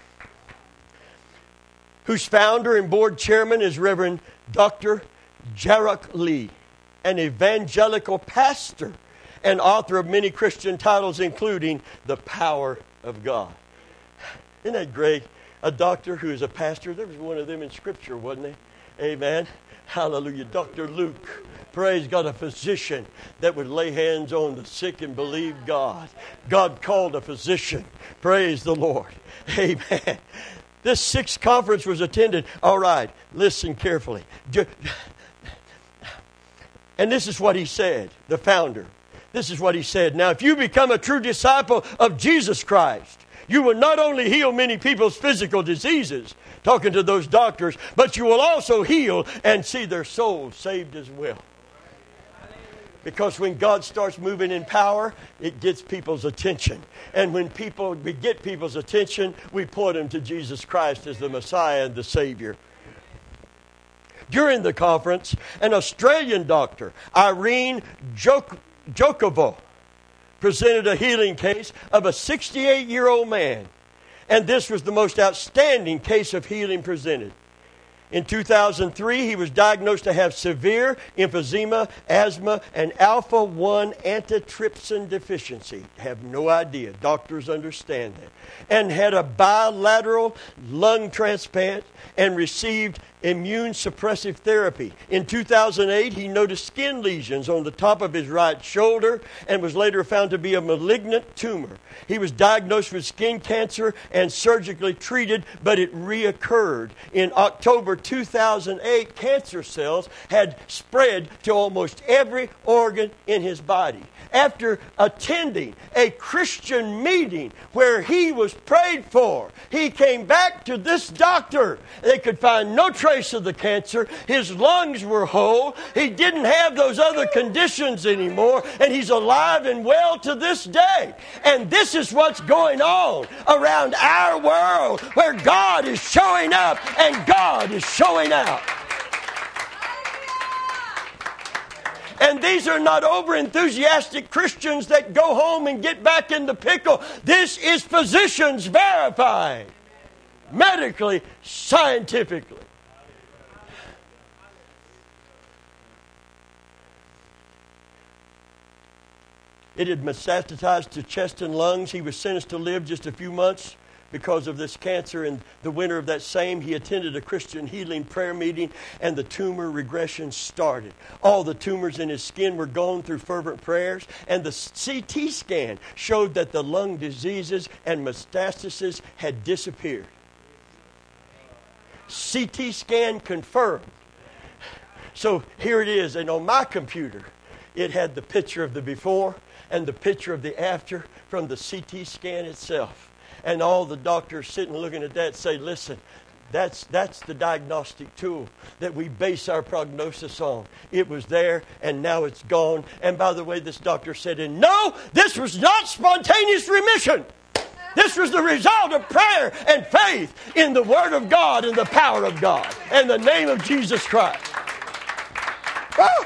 Whose founder and board chairman is Reverend Doctor Jarek Lee, an evangelical pastor and author of many Christian titles, including The Power of God. Isn't that great? a doctor who is a pastor. There was one of them in Scripture, wasn't there? Amen. Hallelujah. Doctor Luke. Praise God, a physician that would lay hands on the sick and believe God. God called a physician. Praise the Lord. Amen. This sixth conference was attended. All right, listen carefully. And this is what he said, the founder. This is what he said. Now, if you become a true disciple of Jesus Christ, you will not only heal many people's physical diseases, talking to those doctors, but you will also heal and see their souls saved as well. Because when God starts moving in power, it gets people's attention. And when people we get people's attention, we point them to Jesus Christ as the Messiah and the Savior. During the conference, an Australian doctor, Irene Jok- Jokovo, presented a healing case of a sixty-eight-year-old man. And this was the most outstanding case of healing presented. In two thousand three, he was diagnosed to have severe emphysema, asthma, and alpha one antitrypsin deficiency. Have no idea. Doctors understand that. And had a bilateral lung transplant and received immune suppressive therapy. In two thousand eight, he noticed skin lesions on the top of his right shoulder and was later found to be a malignant tumor. He was diagnosed with skin cancer and surgically treated, but it reoccurred. In October two thousand eight, cancer cells had spread to almost every organ in his body. After attending a Christian meeting where he was prayed for, he came back to this doctor. They could find no trace of the cancer. His lungs were whole. He didn't have those other conditions anymore, and he's alive and well to this day. And this is what's going on around our world, where God is showing up and God is showing out. And these are not over-enthusiastic Christians that go home and get back in the pickle. This is physicians verifying, medically, scientifically. It had metastasized to chest and lungs. He was sentenced to live just a few months because of this cancer. In the winter of that same, he attended a Christian healing prayer meeting, and the tumor regression started. All the tumors in his skin were gone through fervent prayers, and the C T scan showed that the lung diseases and metastases had disappeared. C T scan confirmed. So here it is, and on my computer, it had the picture of the before and the picture of the after from the C T scan itself. And all the doctors sitting looking at that say, listen, that's that's the diagnostic tool that we base our prognosis on. It was there, and now it's gone. And by the way, this doctor said, and no, this was not spontaneous remission. This was the result of prayer and faith in the Word of God and the power of God and the name of Jesus Christ. Oh!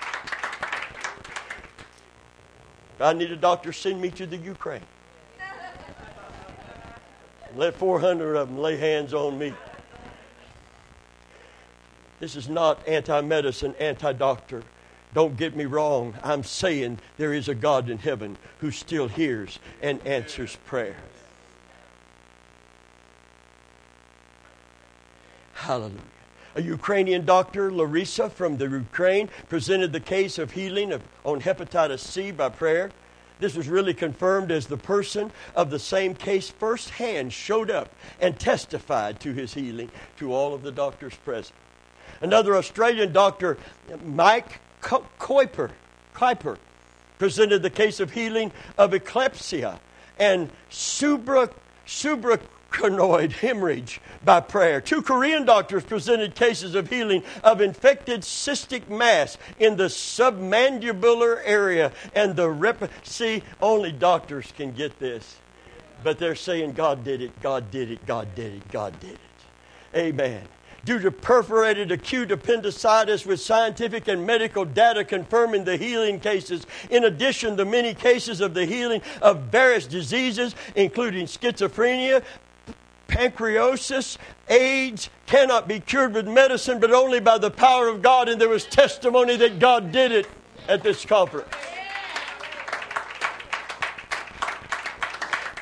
If I need a doctor, send me to the Ukraine. Let four hundred of them lay hands on me. This is not anti-medicine, anti-doctor. Don't get me wrong. I'm saying there is a God in heaven who still hears and answers prayer. Hallelujah. A Ukrainian doctor, Larissa from the Ukraine, presented the case of healing of, on hepatitis C by prayer. This was really confirmed as the person of the same case firsthand showed up and testified to his healing to all of the doctors present. Another Australian doctor, Mike Kuiper, Kuiper, presented the case of healing of eclampsia and subra, subarachnoid hemorrhage by prayer. Two Korean doctors presented cases of healing of infected cystic mass in the submandibular area and the rep. See, only doctors can get this. But they're saying God did it, God did it, God did it, God did it. Amen. Due to perforated acute appendicitis with scientific and medical data confirming the healing cases. In addition, the many cases of the healing of various diseases, including schizophrenia, pancreasis, AIDS, cannot be cured with medicine, but only by the power of God. And there was testimony that God did it at this conference.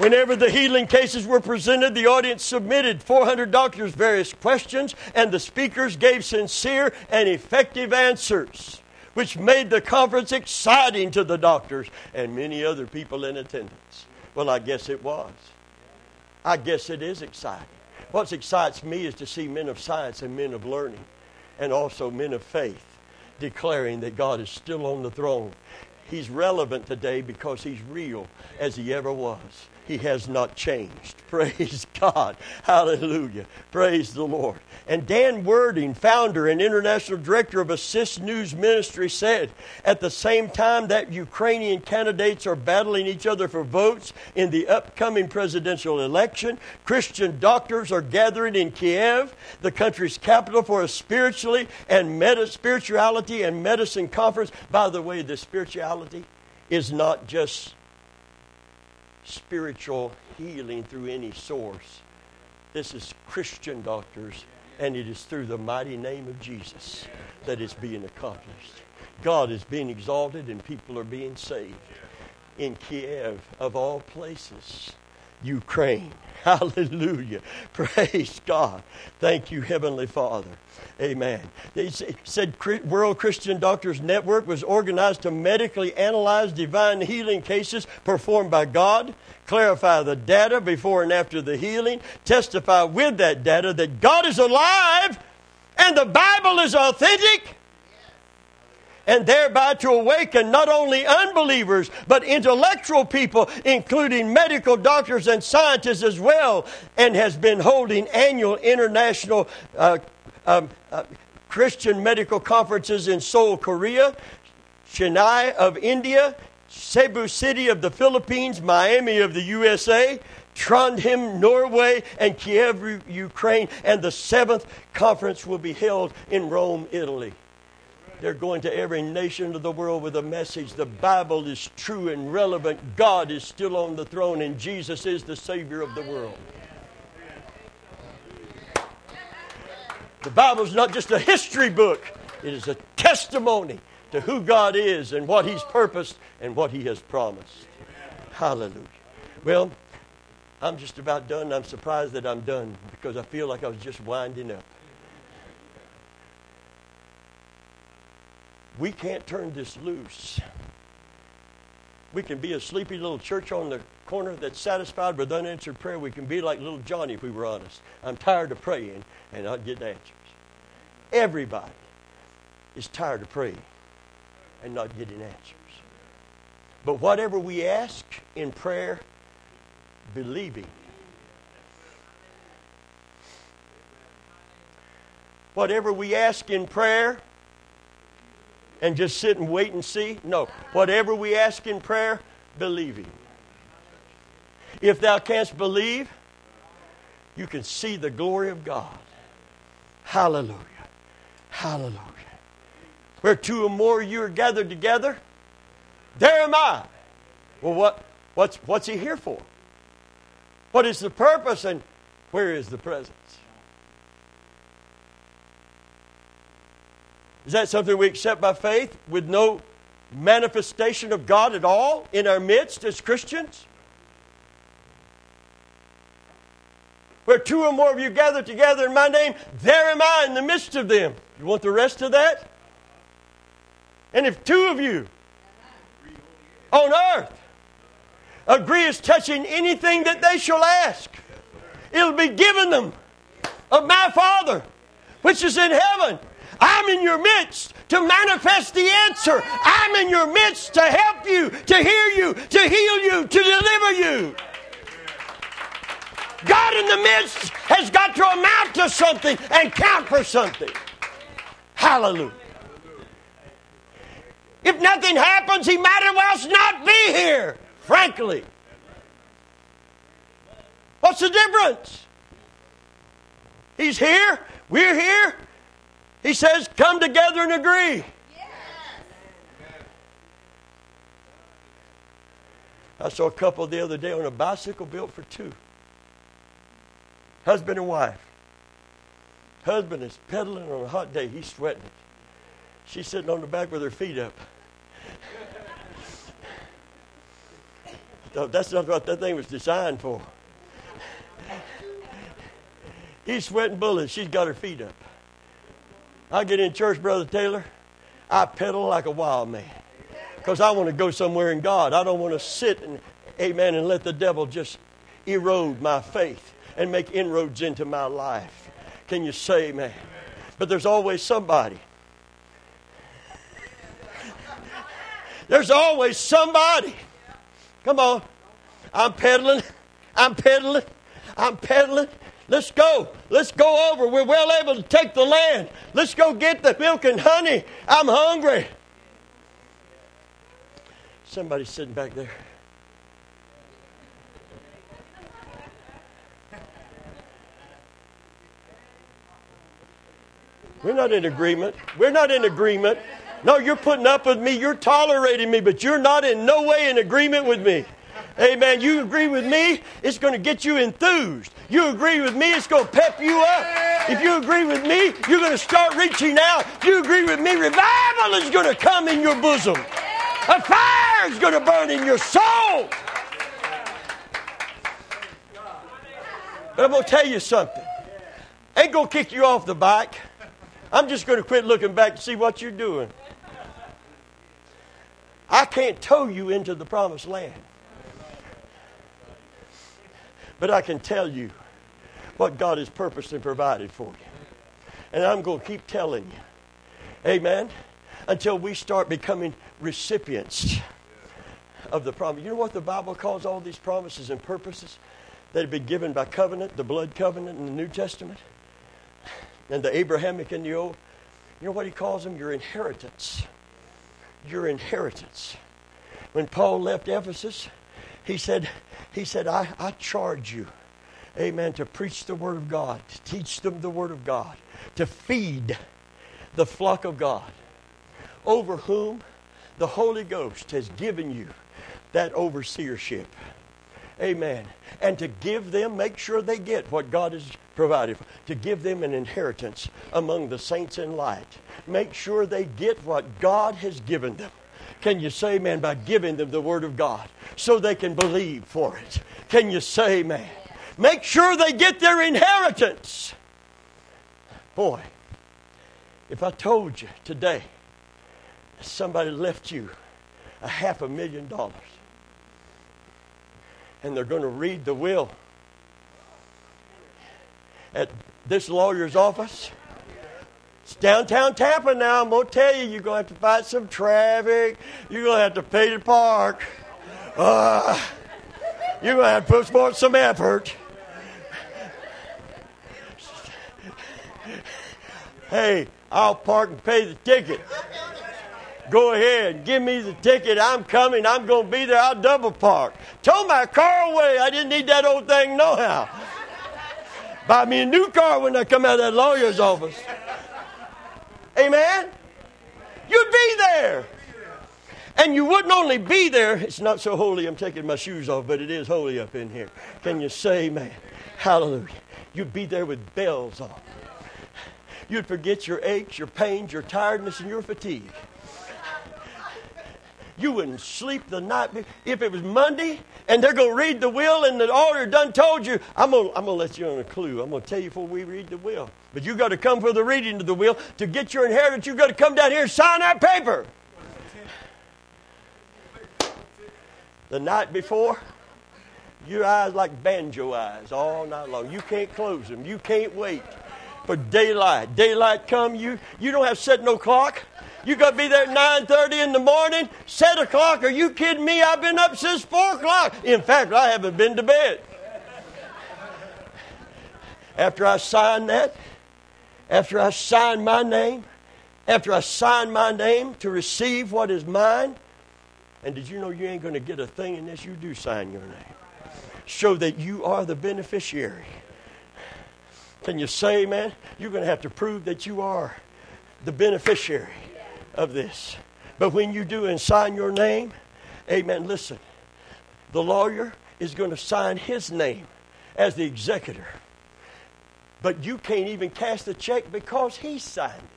Whenever the healing cases were presented, the audience submitted four hundred doctors various questions, and the speakers gave sincere and effective answers, which made the conference exciting to the doctors and many other people in attendance. Well, I guess it was. I guess it is exciting. What excites me is to see men of science and men of learning, and also men of faith, declaring that God is still on the throne. He's relevant today because He's real as He ever was. He has not changed. Praise God. Hallelujah. Praise the Lord. And Dan Wording, founder and international director of Assist News Ministry, said, at the same time that Ukrainian candidates are battling each other for votes in the upcoming presidential election, Christian doctors are gathering in Kiev, the country's capital, for a spiritually and meta- spirituality and medicine conference. By the way, the spirituality is not just spiritual healing through any source. This is Christian doctors, and it is through the mighty name of Jesus that it's being accomplished. God is being exalted and people are being saved. In Kiev, of all places, Ukraine. Hallelujah. Praise God. Thank you, Heavenly Father. Amen. They said World Christian Doctors Network was organized to medically analyze divine healing cases performed by God, clarify the data before and after the healing, testify with that data that God is alive and the Bible is authentic, and thereby to awaken not only unbelievers, but intellectual people, including medical doctors and scientists as well, and has been holding annual international uh, um, uh, Christian medical conferences in Seoul, Korea, Chennai of India, Cebu City of the Philippines, Miami of the U S A, Trondheim, Norway, and Kiev, Ukraine, and the seventh conference will be held in Rome, Italy. They're going to every nation of the world with a message. The Bible is true and relevant. God is still on the throne, and Jesus is the Savior of the world. The Bible is not just a history book. It is a testimony to who God is and what He's purposed and what He has promised. Hallelujah. Well, I'm just about done. I'm surprised that I'm done because I feel like I was just winding up. We can't turn this loose. We can be a sleepy little church on the corner that's satisfied with unanswered prayer. We can be like little Johnny if we were honest. I'm tired of praying and not getting answers. Everybody is tired of praying and not getting answers. But whatever we ask in prayer, believing. Whatever we ask in prayer, and just sit and wait and see? No. Whatever we ask in prayer, believing. If thou canst believe, you can see the glory of God. Hallelujah. Hallelujah. Where two or more of you are gathered together, there am I. Well, what, what's, what's He here for? What is the purpose and where is the presence? Is that something we accept by faith with no manifestation of God at all in our midst as Christians? Where two or more of you gather together in my name, there am I in the midst of them. You want the rest of that? And if two of you on earth agree as touching anything that they shall ask, it'll be given them of my Father, which is in heaven. I'm in your midst to manifest the answer. I'm in your midst to help you, to hear you, to heal you, to deliver you. God in the midst has got to amount to something and count for something. Hallelujah. If nothing happens, He might as well not be here, frankly. What's the difference? He's here. We're here. He says, come together and agree. Yes. I saw a couple the other day on a bicycle built for two. Husband and wife. Husband is pedaling on a hot day. He's sweating it. She's sitting on the back with her feet up. No, that's not what that thing was designed for. He's sweating bullets. She's got her feet up. I get in church, Brother Taylor. I pedal like a wild man because I want to go somewhere in God. I don't want to sit and, amen, and let the devil just erode my faith and make inroads into my life. Can you say amen? But there's always somebody. There's always somebody. Come on. I'm pedaling. I'm pedaling. I'm pedaling. Let's go. Let's go over. We're well able to take the land. Let's go get the milk and honey. I'm hungry. Somebody's sitting back there. We're not in agreement. We're not in agreement. No, you're putting up with me. You're tolerating me, but you're not in no way in agreement with me. Amen. You agree with me, it's going to get you enthused. You agree with me, it's going to pep you up. If you agree with me, you're going to start reaching out. If you agree with me, revival is going to come in your bosom. A fire is going to burn in your soul. But I'm going to tell you something. Ain't going to kick you off the bike. I'm just going to quit looking back to see what you're doing. I can't tow you into the promised land. But I can tell you what God has purposed and provided for you. And I'm going to keep telling you. Amen. Until we start becoming recipients of the promise. You know what the Bible calls all these promises and purposes that have been given by covenant, the blood covenant in the New Testament, and the Abrahamic in the Old? You know what he calls them? Your inheritance. Your inheritance. When Paul left Ephesus, he said, he said, I, I charge you, amen, to preach the Word of God, to teach them the Word of God, to feed the flock of God, over whom the Holy Ghost has given you that overseership. Amen. And to give them, make sure they get what God has provided for, to give them an inheritance among the saints in light. Make sure they get what God has given them. Can you say amen? By giving them the Word of God so they can believe for it. Can you say amen? Make sure they get their inheritance. Boy, if I told you today somebody left you a half a million dollars and they're going to read the will at this lawyer's office. It's downtown Tampa now. I'm going to tell you, you're going to have to fight some traffic. You're going to have to pay to park. Uh, you're going to have to put forth some effort. Hey, I'll park and pay the ticket. Go ahead, give me the ticket. I'm coming. I'm going to be there. I'll double park. Tow my car away. I didn't need that old thing no how. Buy me a new car when I come out of that lawyer's office. Amen? You'd be there. And you wouldn't only be there. It's not so holy I'm taking my shoes off, but it is holy up in here. Can you say amen? Hallelujah. You'd be there with bells on. You'd forget your aches, your pains, your tiredness, and your fatigue. You wouldn't sleep the night. If it was Monday and they're going to read the will and the altar done told you, I'm going I'm to let you on a clue. I'm going to tell you before we read the will. But you got to come for the reading of the will. To get your inheritance, you got to come down here and sign that paper. The night before, your eyes like banjo eyes all night long. You can't close them. You can't wait for daylight. Daylight come, you, you don't have to set no clock. You got to be there at nine thirty in the morning. Set a clock. Are you kidding me? I've been up since four o'clock. In fact, I haven't been to bed. After I sign that, after I sign my name, after I sign my name to receive what is mine, and did you know you ain't going to get a thing unless you do sign your name? Show that you are the beneficiary. Can you say, man? You're going to have to prove that you are the beneficiary of this. But when you do and sign your name, amen, listen, the lawyer is going to sign his name as the executor. But you can't even cash the check because he signed it.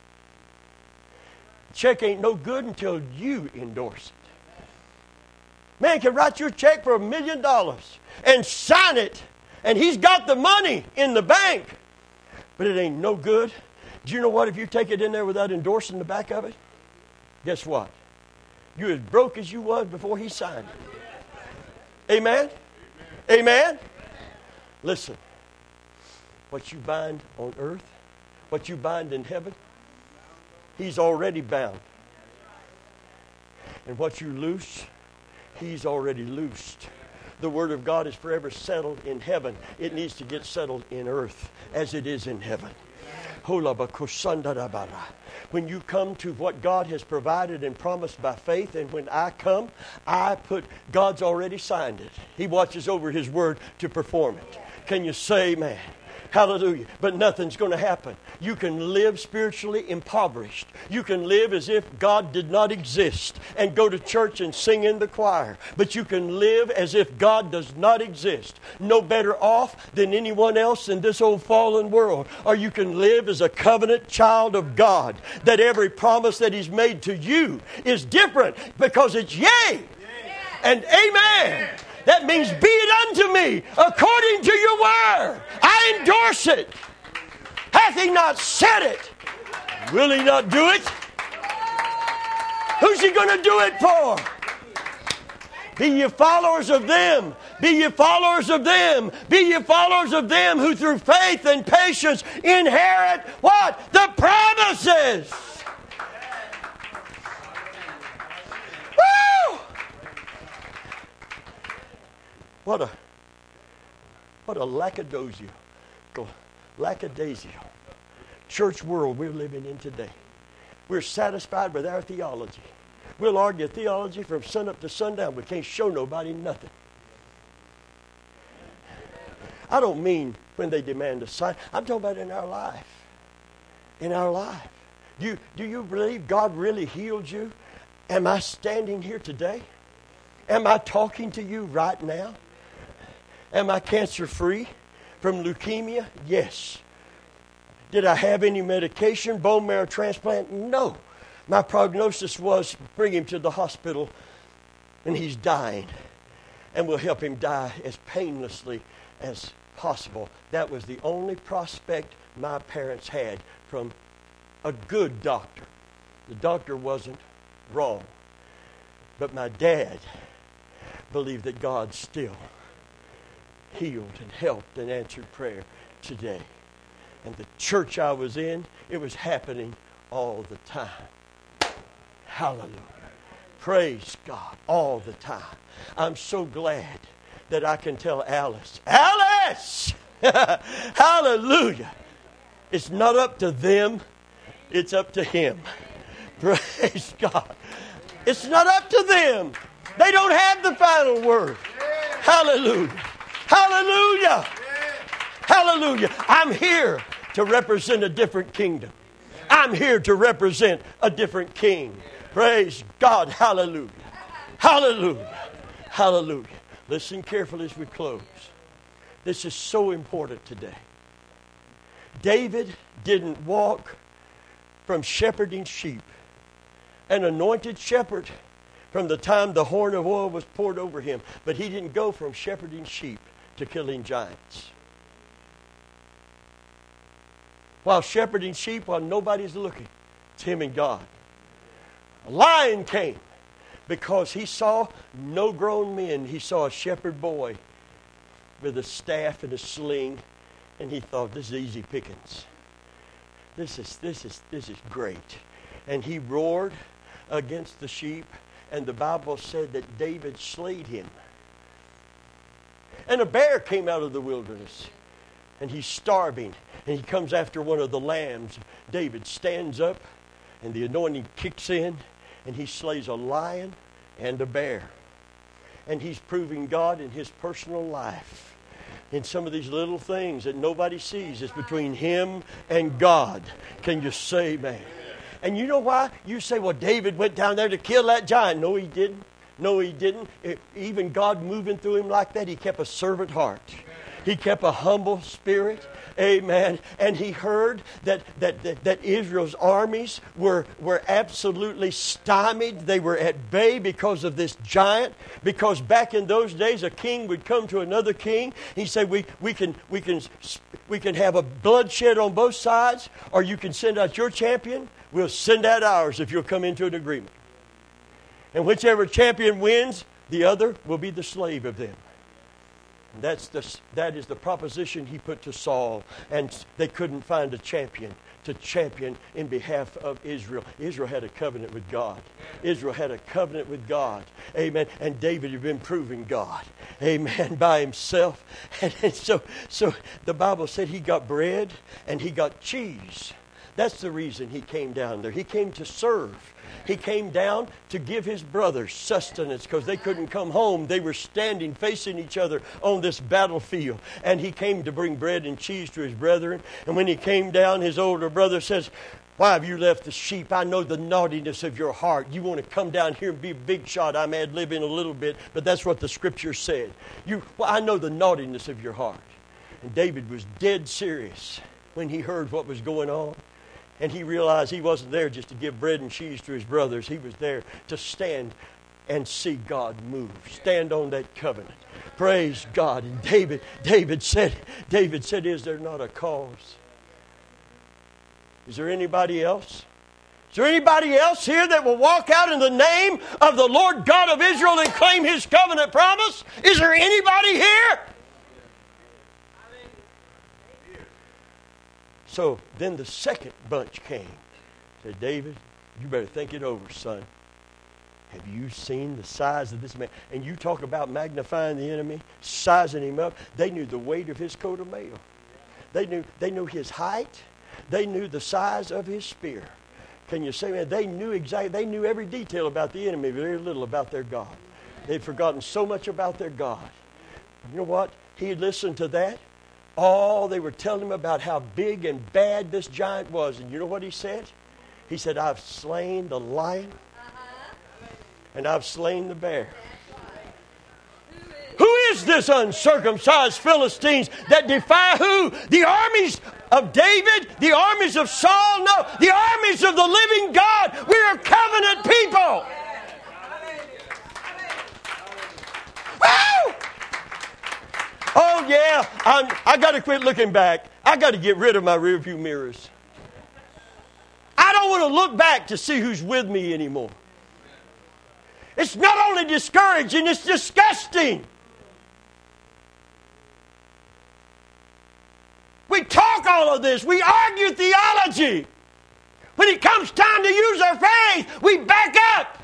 The check ain't no good until you endorse it. Man can write you a check for a million dollars and sign it, and he's got the money in the bank, but it ain't no good. Do you know what? If you take it in there without endorsing the back of it, guess what? You're as broke as you was before he signed it. Amen? Amen? Amen? Listen, what you bind on earth, what you bind in heaven, he's already bound. And what you loose, he's already loosed. The Word of God is forever settled in heaven. It needs to get settled in earth as it is in heaven. When you come to what God has provided and promised by faith, and when I come, I put, God's already signed it. He watches over His Word to perform it. Can you say amen? Hallelujah. But nothing's going to happen. You can live spiritually impoverished. You can live as if God did not exist and go to church and sing in the choir. But you can live as if God does not exist. No better off than anyone else in this old fallen world. Or you can live as a covenant child of God. That every promise that He's made to you is different because it's yea and amen. That means, be it unto me according to your word. I endorse it. Hath He not said it? Will He not do it? Who's He going to do it for? Be ye followers of them. Be ye followers of them. Be ye followers of them who through faith and patience inherit what? The promises. Woo! What a, what a lackadaisical, lackadaisical church world we're living in today. We're satisfied with our theology. We'll argue theology from sun up to sundown. We can't show nobody nothing. I don't mean when they demand a sign. I'm talking about in our life. In our life. Do you, do you believe God really healed you? Am I standing here today? Am I talking to you right now? Am I cancer-free from leukemia? Yes. Did I have any medication, bone marrow transplant? No. My prognosis was bring him to the hospital and he's dying. And we'll help him die as painlessly as possible. That was the only prospect my parents had from a good doctor. The doctor wasn't wrong. But my dad believed that God still healed and helped and answered prayer today. And the church I was in, it was happening all the time. Hallelujah. Praise God all the time. I'm so glad that I can tell Alice, Alice! Hallelujah. It's not up to them. It's up to Him. Praise God. It's not up to them. They don't have the final word. Hallelujah. Hallelujah. Hallelujah. I'm here to represent a different kingdom. I'm here to represent a different king. Praise God. Hallelujah. Hallelujah. Hallelujah. Listen carefully as we close. This is so important today. David didn't walk from shepherding sheep. An anointed shepherd from the time the horn of oil was poured over him. But he didn't go from shepherding sheep to killing giants. While shepherding sheep, while nobody's looking, it's him and God. A lion came because he saw no grown men. He saw a shepherd boy with a staff and a sling, and he thought, this is easy pickings. This is, this is, this is great. And he roared against the sheep, and the Bible said that David slayed him. And a bear came out of the wilderness, and he's starving, and he comes after one of the lambs. David stands up, and the anointing kicks in, and he slays a lion and a bear. And he's proving God in his personal life. In some of these little things that nobody sees, it's between him and God. Can you say amen? And you know why? You say, well, David went down there to kill that giant. No, he didn't. No, he didn't. It, even God moving through him like that, he kept a servant heart. He kept a humble spirit. Amen. And he heard that, that, that, that Israel's armies were, were absolutely stymied. They were at bay because of this giant. Because back in those days, a king would come to another king. He said, we, we, can, we, can, we can have a bloodshed on both sides, or you can send out your champion. We'll send out ours if you'll come into an agreement. And whichever champion wins, the other will be the slave of them. That's the, that is the proposition he put to Saul. And they couldn't find a champion to champion in behalf of Israel. Israel had a covenant with God. Israel had a covenant with God. Amen. And David had been proving God. Amen. By himself. And, and so, so the Bible said he got bread and he got cheese. That's the reason he came down there. He came to serve. He came down to give his brothers sustenance because they couldn't come home. They were standing facing each other on this battlefield. And he came to bring bread and cheese to his brethren. And when he came down, his older brother says, why have you left the sheep? I know the naughtiness of your heart. You want to come down here and be a big shot. I'm ad-libbing a little bit, but that's what the scripture said. You, well, I know the naughtiness of your heart. And David was dead serious when he heard what was going on. And he realized he wasn't there just to give bread and cheese to his brothers. He was there to stand and see God move. Stand on that covenant. Praise God. And David, David said, David said, is there not a cause? Is there anybody else? Is there anybody else here that will walk out in the name of the Lord God of Israel and claim his covenant promise? Is there anybody here? So then the second bunch came. Said, David, you better think it over, son. Have you seen the size of this man? And you talk about magnifying the enemy, sizing him up. They knew the weight of his coat of mail. They knew, they knew his height. They knew the size of his spear. Can you say, man, they knew exactly, they knew every detail about the enemy, but very little about their God. They'd forgotten so much about their God. You know what? He had listened to that. All they were telling him about how big and bad this giant was. And you know what he said? He said, I've slain the lion and I've slain the bear. Who is this uncircumcised Philistines that defy who? The armies of David? The armies of Saul? No, the armies of the living God. We are covenant people. Woo! Oh, yeah, I'm, I got to quit looking back. I got to get rid of my rearview mirrors. I don't want to look back to see who's with me anymore. It's not only discouraging, it's disgusting. We talk all of this. We argue theology. When it comes time to use our faith, we back up.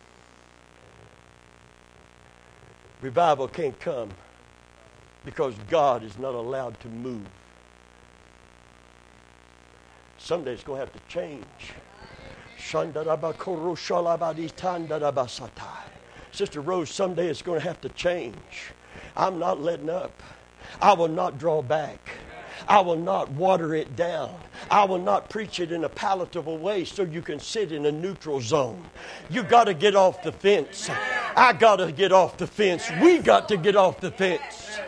Revival can't come because God is not allowed to move. Someday it's going to have to change. Sister Rose, someday it's going to have to change. I'm not letting up. I will not draw back. I will not water it down. I will not preach it in a palatable way so you can sit in a neutral zone. You got to get off the fence. I got to get off the fence. We got to get off the fence.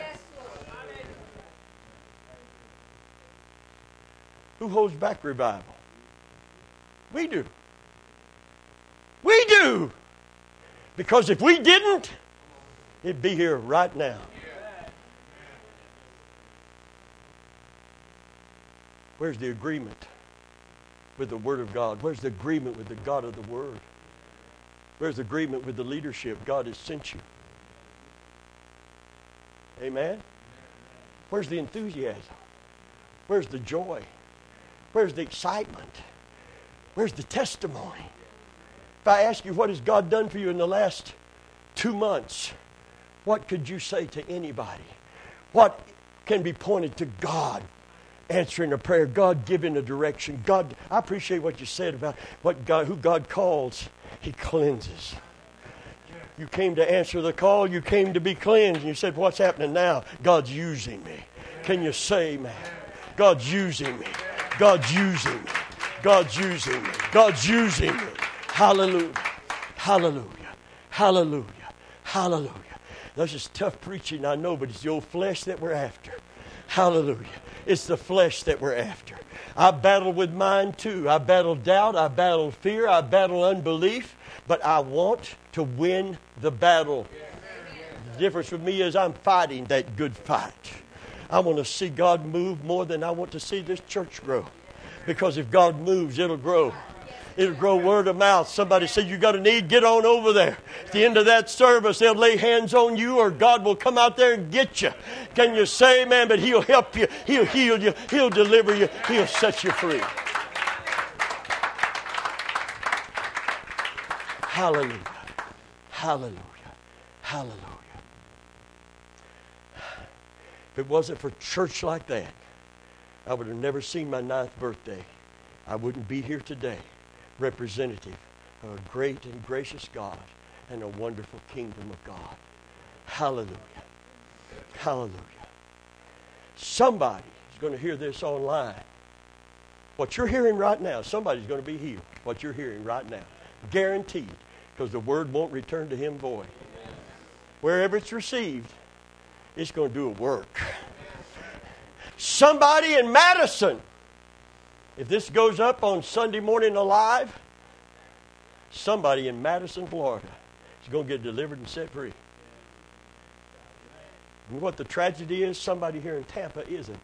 Who holds back revival? We do. We do. Because if we didn't, it'd be here right now. Where's the agreement with the Word of God? Where's the agreement with the God of the Word? Where's the agreement with the leadership God has sent you? Amen? Where's the enthusiasm? Where's the joy? Where's the excitement? Where's the testimony? If I ask you, what has God done for you in the last two months? What could you say to anybody? What can be pointed to God answering a prayer, God giving a direction? God, I appreciate what you said about what God, who God calls, He cleanses. You came to answer the call, you came to be cleansed, and you said, what's happening now? God's using me. Can you say, man? God's using me. God's using me. God's using me. God's using me. Hallelujah. Hallelujah. Hallelujah. Hallelujah. This is tough preaching, I know, but it's the old flesh that we're after. Hallelujah. It's the flesh that we're after. I battle with mine too. I battle doubt. I battle fear. I battle unbelief. But I want to win the battle. The difference with me is I'm fighting that good fight. I want to see God move more than I want to see this church grow. Because if God moves, it'll grow. It'll grow word of mouth. Somebody said, you got a need, get on over there. At the end of that service, they'll lay hands on you or God will come out there and get you. Can you say, man, but He'll help you. He'll heal you. He'll deliver you. He'll set you free. Hallelujah. Hallelujah. Hallelujah. If it wasn't for church like that, I would have never seen my ninth birthday. I wouldn't be here today, representative of a great and gracious God and a wonderful kingdom of God. Hallelujah. Hallelujah. Somebody is going to hear this online. What you're hearing right now, somebody's going to be healed. What you're hearing right now. Guaranteed. Because the word won't return to him void. Wherever it's received, it's going to do a work. Somebody in Madison, if this goes up on Sunday Morning Alive, somebody in Madison, Florida is going to get delivered and set free. And what the tragedy is, somebody here in Tampa isn't.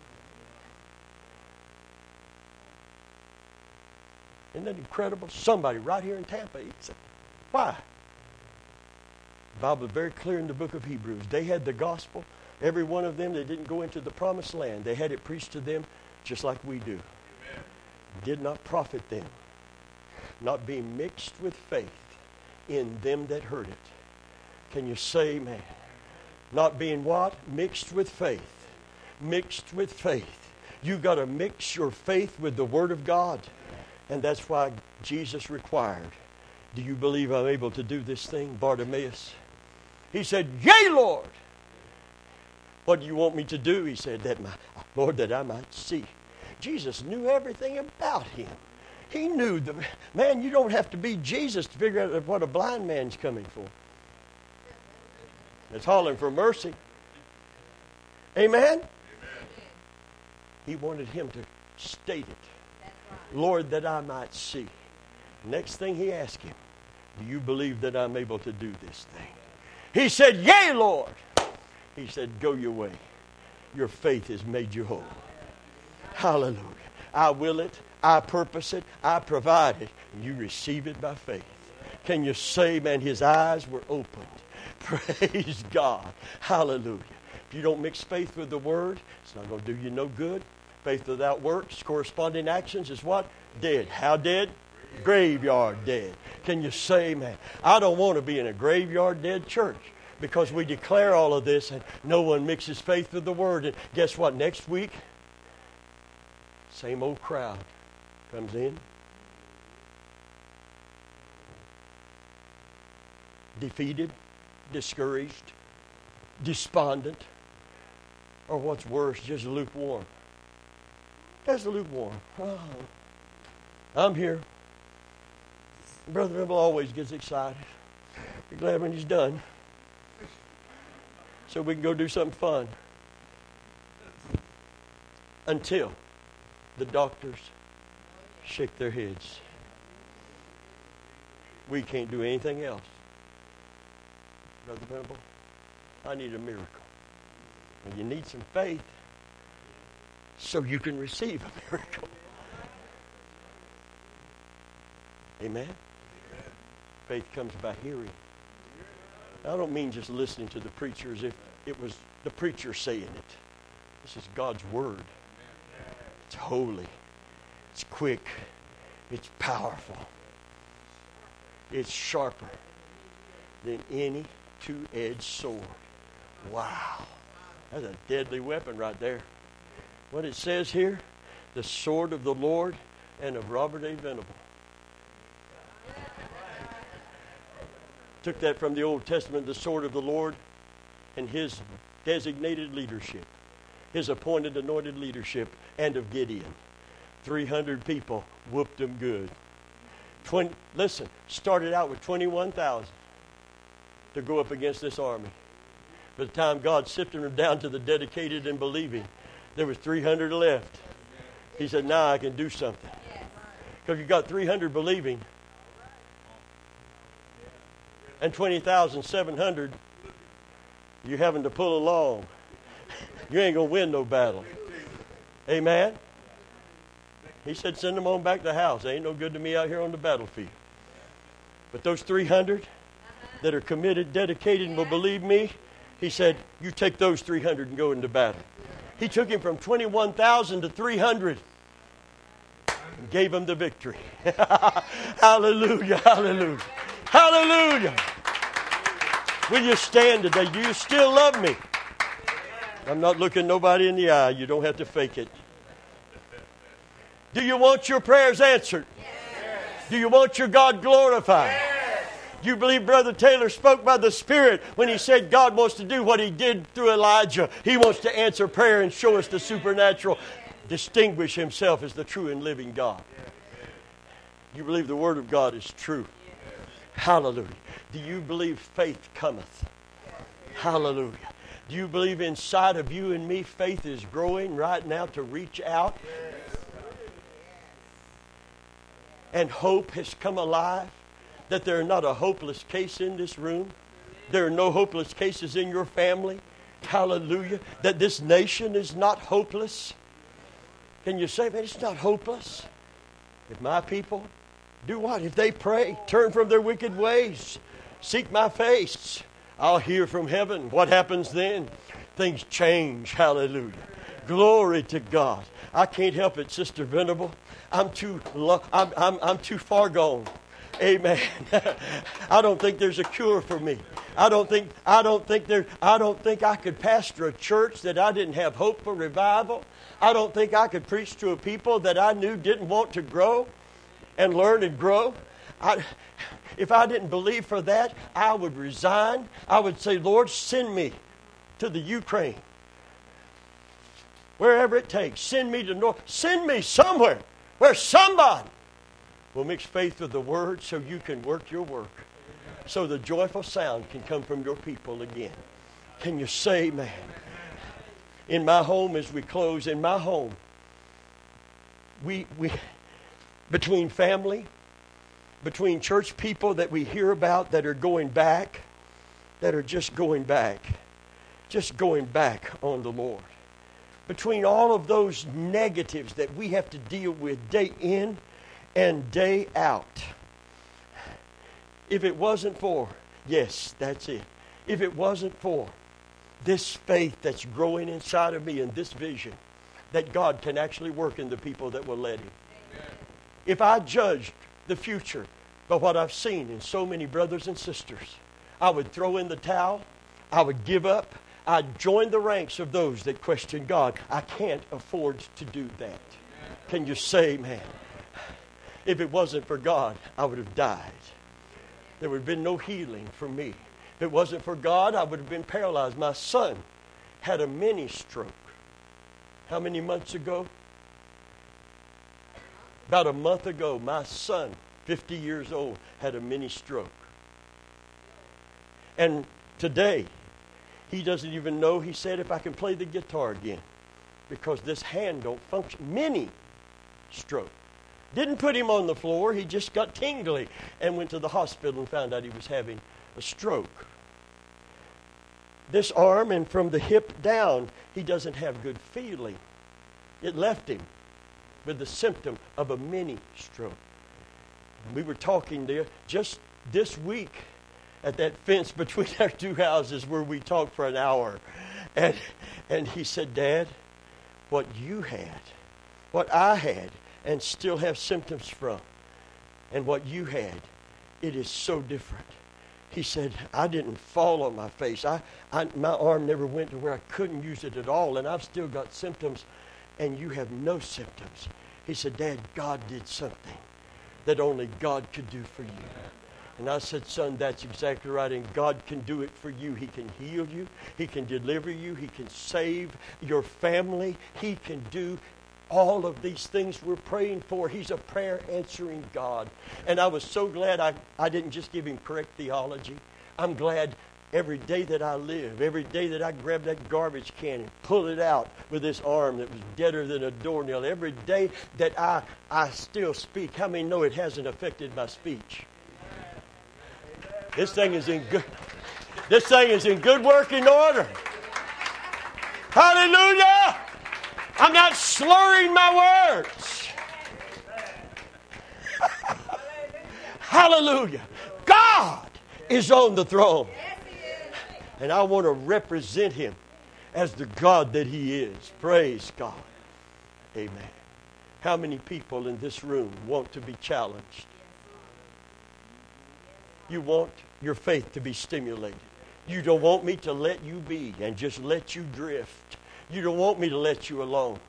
Isn't that incredible? Somebody right here in Tampa isn't. Why? The Bible is very clear in the book of Hebrews. They had the gospel. Every one of them, they didn't go into the promised land. They had it preached to them just like we do. Amen. Did not profit them. Not being mixed with faith in them that heard it. Can you say amen? Not being what? Mixed with faith. Mixed with faith. You got to mix your faith with the Word of God. And that's why Jesus required, do you believe I'm able to do this thing, Bartimaeus? He said, yea, Lord. What do you want me to do? He said, that my Lord, that I might see. Jesus knew everything about him. He knew, the man, you don't have to be Jesus to figure out what a blind man's coming for. It's hollering for mercy. Amen? Amen? He wanted him to state it. Lord, that I might see. Next thing he asked him, do you believe that I'm able to do this thing? He said, yea, Lord. He said, go your way. Your faith has made you whole. Hallelujah. I will it. I purpose it. I provide it. And you receive it by faith. Can you say, man, his eyes were opened. Praise God. Hallelujah. If you don't mix faith with the word, it's not going to do you no good. Faith without works, corresponding actions is what? Dead. How dead? Graveyard dead. Can you say, man, I don't want to be in a graveyard dead church because we declare all of this and no one mixes faith with the word. And guess what? Next week, same old crowd comes in. Defeated, discouraged, despondent, or what's worse, just lukewarm. That's lukewarm. Oh, I'm here. Brother Rebel always gets excited. Be glad when he's done. So we can go do something fun. Until the doctors shake their heads. We can't do anything else. Brother Rebel, I need a miracle. And you need some faith so you can receive a miracle. Amen? Amen? Faith comes by hearing. I don't mean just listening to the preacher as if it was the preacher saying it. This is God's word. It's holy. It's quick. It's powerful. It's sharper than any two-edged sword. Wow. That's a deadly weapon right there. What it says here, the sword of the Lord and of Robert A. Venable. Took that from the Old Testament, the sword of the Lord and his designated leadership, his appointed, anointed leadership, and of Gideon. three hundred people whooped them good. twenty, listen, started out with twenty-one thousand to go up against this army. By the time God sifted them down to the dedicated and believing, There was three hundred left. He said, now I can do something. Because you got three hundred believing and twenty thousand seven hundred you having to pull along. You ain't going to win no battle. Amen? He said, send them on back to the house. They ain't no good to me out here on the battlefield. But those three hundred that are committed, dedicated, and will believe me, he said, you take those three hundred and go into battle. He took him from twenty-one thousand to three hundred and gave him the victory. Hallelujah, hallelujah, hallelujah. Will you stand today? Do you still love me? I'm not looking nobody in the eye. You don't have to fake it. Do you want your prayers answered? Yes. Do you want your God glorified? Yes. Do you believe Brother Taylor spoke by the Spirit when he said God wants to do what he did through Elijah? He wants to answer prayer and show us the supernatural, distinguish himself as the true and living God. You believe the Word of God is true? Hallelujah. Do you believe faith cometh? Hallelujah. Do you believe inside of you and me faith is growing right now to reach out? And hope has come alive? That there are not a hopeless case in this room? There are no hopeless cases in your family? Hallelujah. That this nation is not hopeless? Can you say, man, it's not hopeless? If my people do what? If they pray, turn from their wicked ways, seek my face, I'll hear from heaven. What happens then? Things change. Hallelujah. Glory to God. I can't help it, Sister Venerable. I'm too lo- I'm, I'm, I'm too far gone. Amen. I don't think there's a cure for me. I don't think I don't think there I don't think I could pastor a church that I didn't have hope for revival. I don't think I could preach to a people that I knew didn't want to grow and learn and grow. I, if I didn't believe for that, I would resign. I would say, Lord, send me to the Ukraine. Wherever it takes. Send me to North. Send me somewhere where somebody will mix faith with the Word so you can work your work. So the joyful sound can come from your people again. Can you say amen? In my home, as we close, in my home, we we between family, between church people that we hear about that are going back, that are just going back, just going back on the Lord. Between all of those negatives that we have to deal with day in and day out. If it wasn't for, yes, that's it. If it wasn't for this faith that's growing inside of me and this vision that God can actually work in the people that will let Him. Amen. If I judged the future by what I've seen in so many brothers and sisters, I would throw in the towel. I would give up. I'd join the ranks of those that question God. I can't afford to do that. Amen. Can you say, man? If it wasn't for God, I would have died. There would have been no healing for me. If it wasn't for God, I would have been paralyzed. My son had a mini stroke. How many months ago? About a month ago, my son, fifty years old, had a mini stroke. And today, he doesn't even know, he said, if I can play the guitar again. Because this hand don't function. Mini stroke. Didn't put him on the floor. He just got tingly and went to the hospital and found out he was having a stroke. This arm and from the hip down, he doesn't have good feeling. It left him with the symptom of a mini stroke. And we were talking there just this week at that fence between our two houses where we talked for an hour. And, and he said, Dad, what you had, what I had, and still have symptoms from, and what you had, it is so different. He said, I didn't fall on my face. I, I, my arm never went to where I couldn't use it at all, and I've still got symptoms, and you have no symptoms. He said, Dad, God did something that only God could do for you. And I said, son, that's exactly right, and God can do it for you. He can heal you. He can deliver you. He can save your family. He can do all of these things we're praying for. He's a prayer-answering God. And I was so glad I, I didn't just give him correct theology. I'm glad Every day that I live, every day that I grab that garbage can and pull it out with this arm that was deader than a doornail, every day that I, I still speak, how many know it hasn't affected my speech? This thing is in good, this thing is in good working order. Hallelujah! I'm not slurring my words. Hallelujah! God is on the throne. And I want to represent Him as the God that He is. Praise God. Amen. How many people in this room want to be challenged? You want your faith to be stimulated. You don't want me to let you be and just let you drift. You don't want me to let you alone.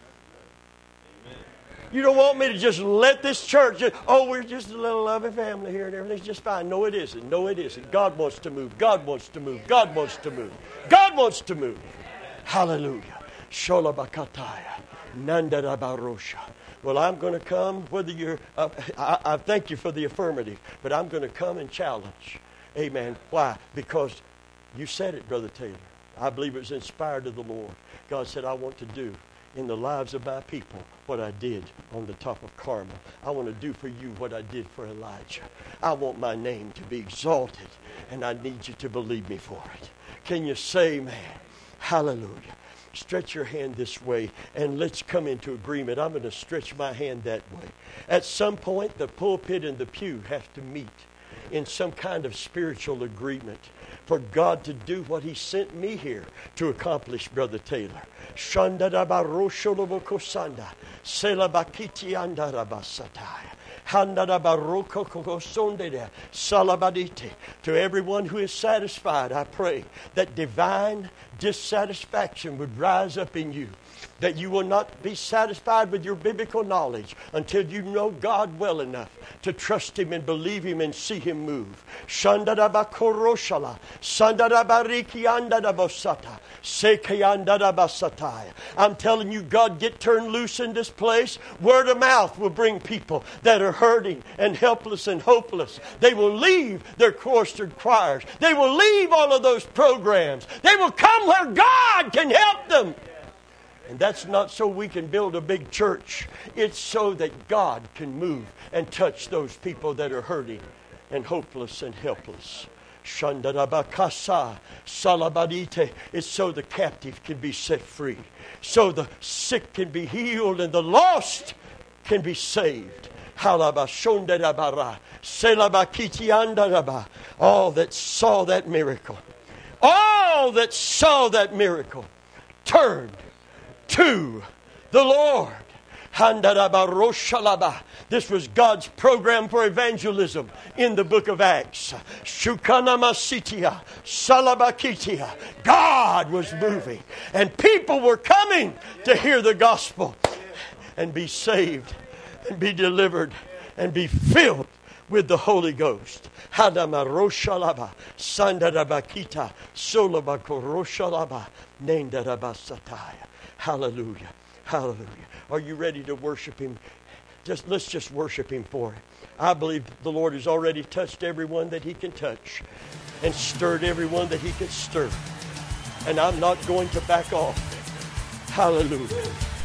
You don't want me to just let this church, just, oh, we're just a little loving family here and everything's just fine. No, it isn't. No, it isn't. God wants to move. God wants to move. God wants to move. God wants to move. Hallelujah. Sholabakataya. Nandarabarosha. Well, I'm going to come, whether you're, uh, I, I thank you for the affirmative, but I'm going to come and challenge. Amen. Why? Because you said it, Brother Taylor. I believe it was inspired of the Lord. God said, I want to do in the lives of my people what I did on the top of Carmel. I want to do for you what I did for Elijah. I want my name to be exalted, and I need you to believe me for it. Can you say, man, hallelujah? Stretch your hand this way, and let's come into agreement. I'm going to stretch my hand that way. At some point, the pulpit and the pew have to meet in some kind of spiritual agreement for God to do what He sent me here to accomplish, Brother Taylor. Shandarabarosholobokosanda, selabakitiandarabasataya, handarabarokokosondere, salabadite. To everyone who is satisfied, I pray that divine dissatisfaction would rise up in you, that you will not be satisfied with your biblical knowledge until you know God well enough to trust Him and believe Him and see Him move. Shandarabakoroshala, Sandarabarikiandadabosata, Sekayandadabasataya. I'm telling you, God, get turned loose in this place. Word of mouth will bring people that are hurting and helpless and hopeless. They will leave their cloistered choirs. They will leave all of those programs. They will come where God can help them. And that's not so we can build a big church. It's so that God can move and touch those people that are hurting and hopeless and helpless. Shandarabakasa salabadite. It's so the captive can be set free. So the sick can be healed and the lost can be saved. Halabashondarabara selabakitiandaraba. All that saw that miracle. All that saw that miracle turned to the Lord. This was God's program for evangelism in the book of Acts. Shukanamasitia, Salabakitia. God was moving, and people were coming to hear the gospel and be saved and be delivered and be filled with the Holy Ghost. Hadamaroshalaba, Sandarabakita, Solabakoroshalaba, Nendarabasataya. Hallelujah. Hallelujah. Are you ready to worship Him? Just let's just worship Him for it. I believe the Lord has already touched everyone that He can touch and stirred everyone that He can stir. And I'm not going to back off. Hallelujah.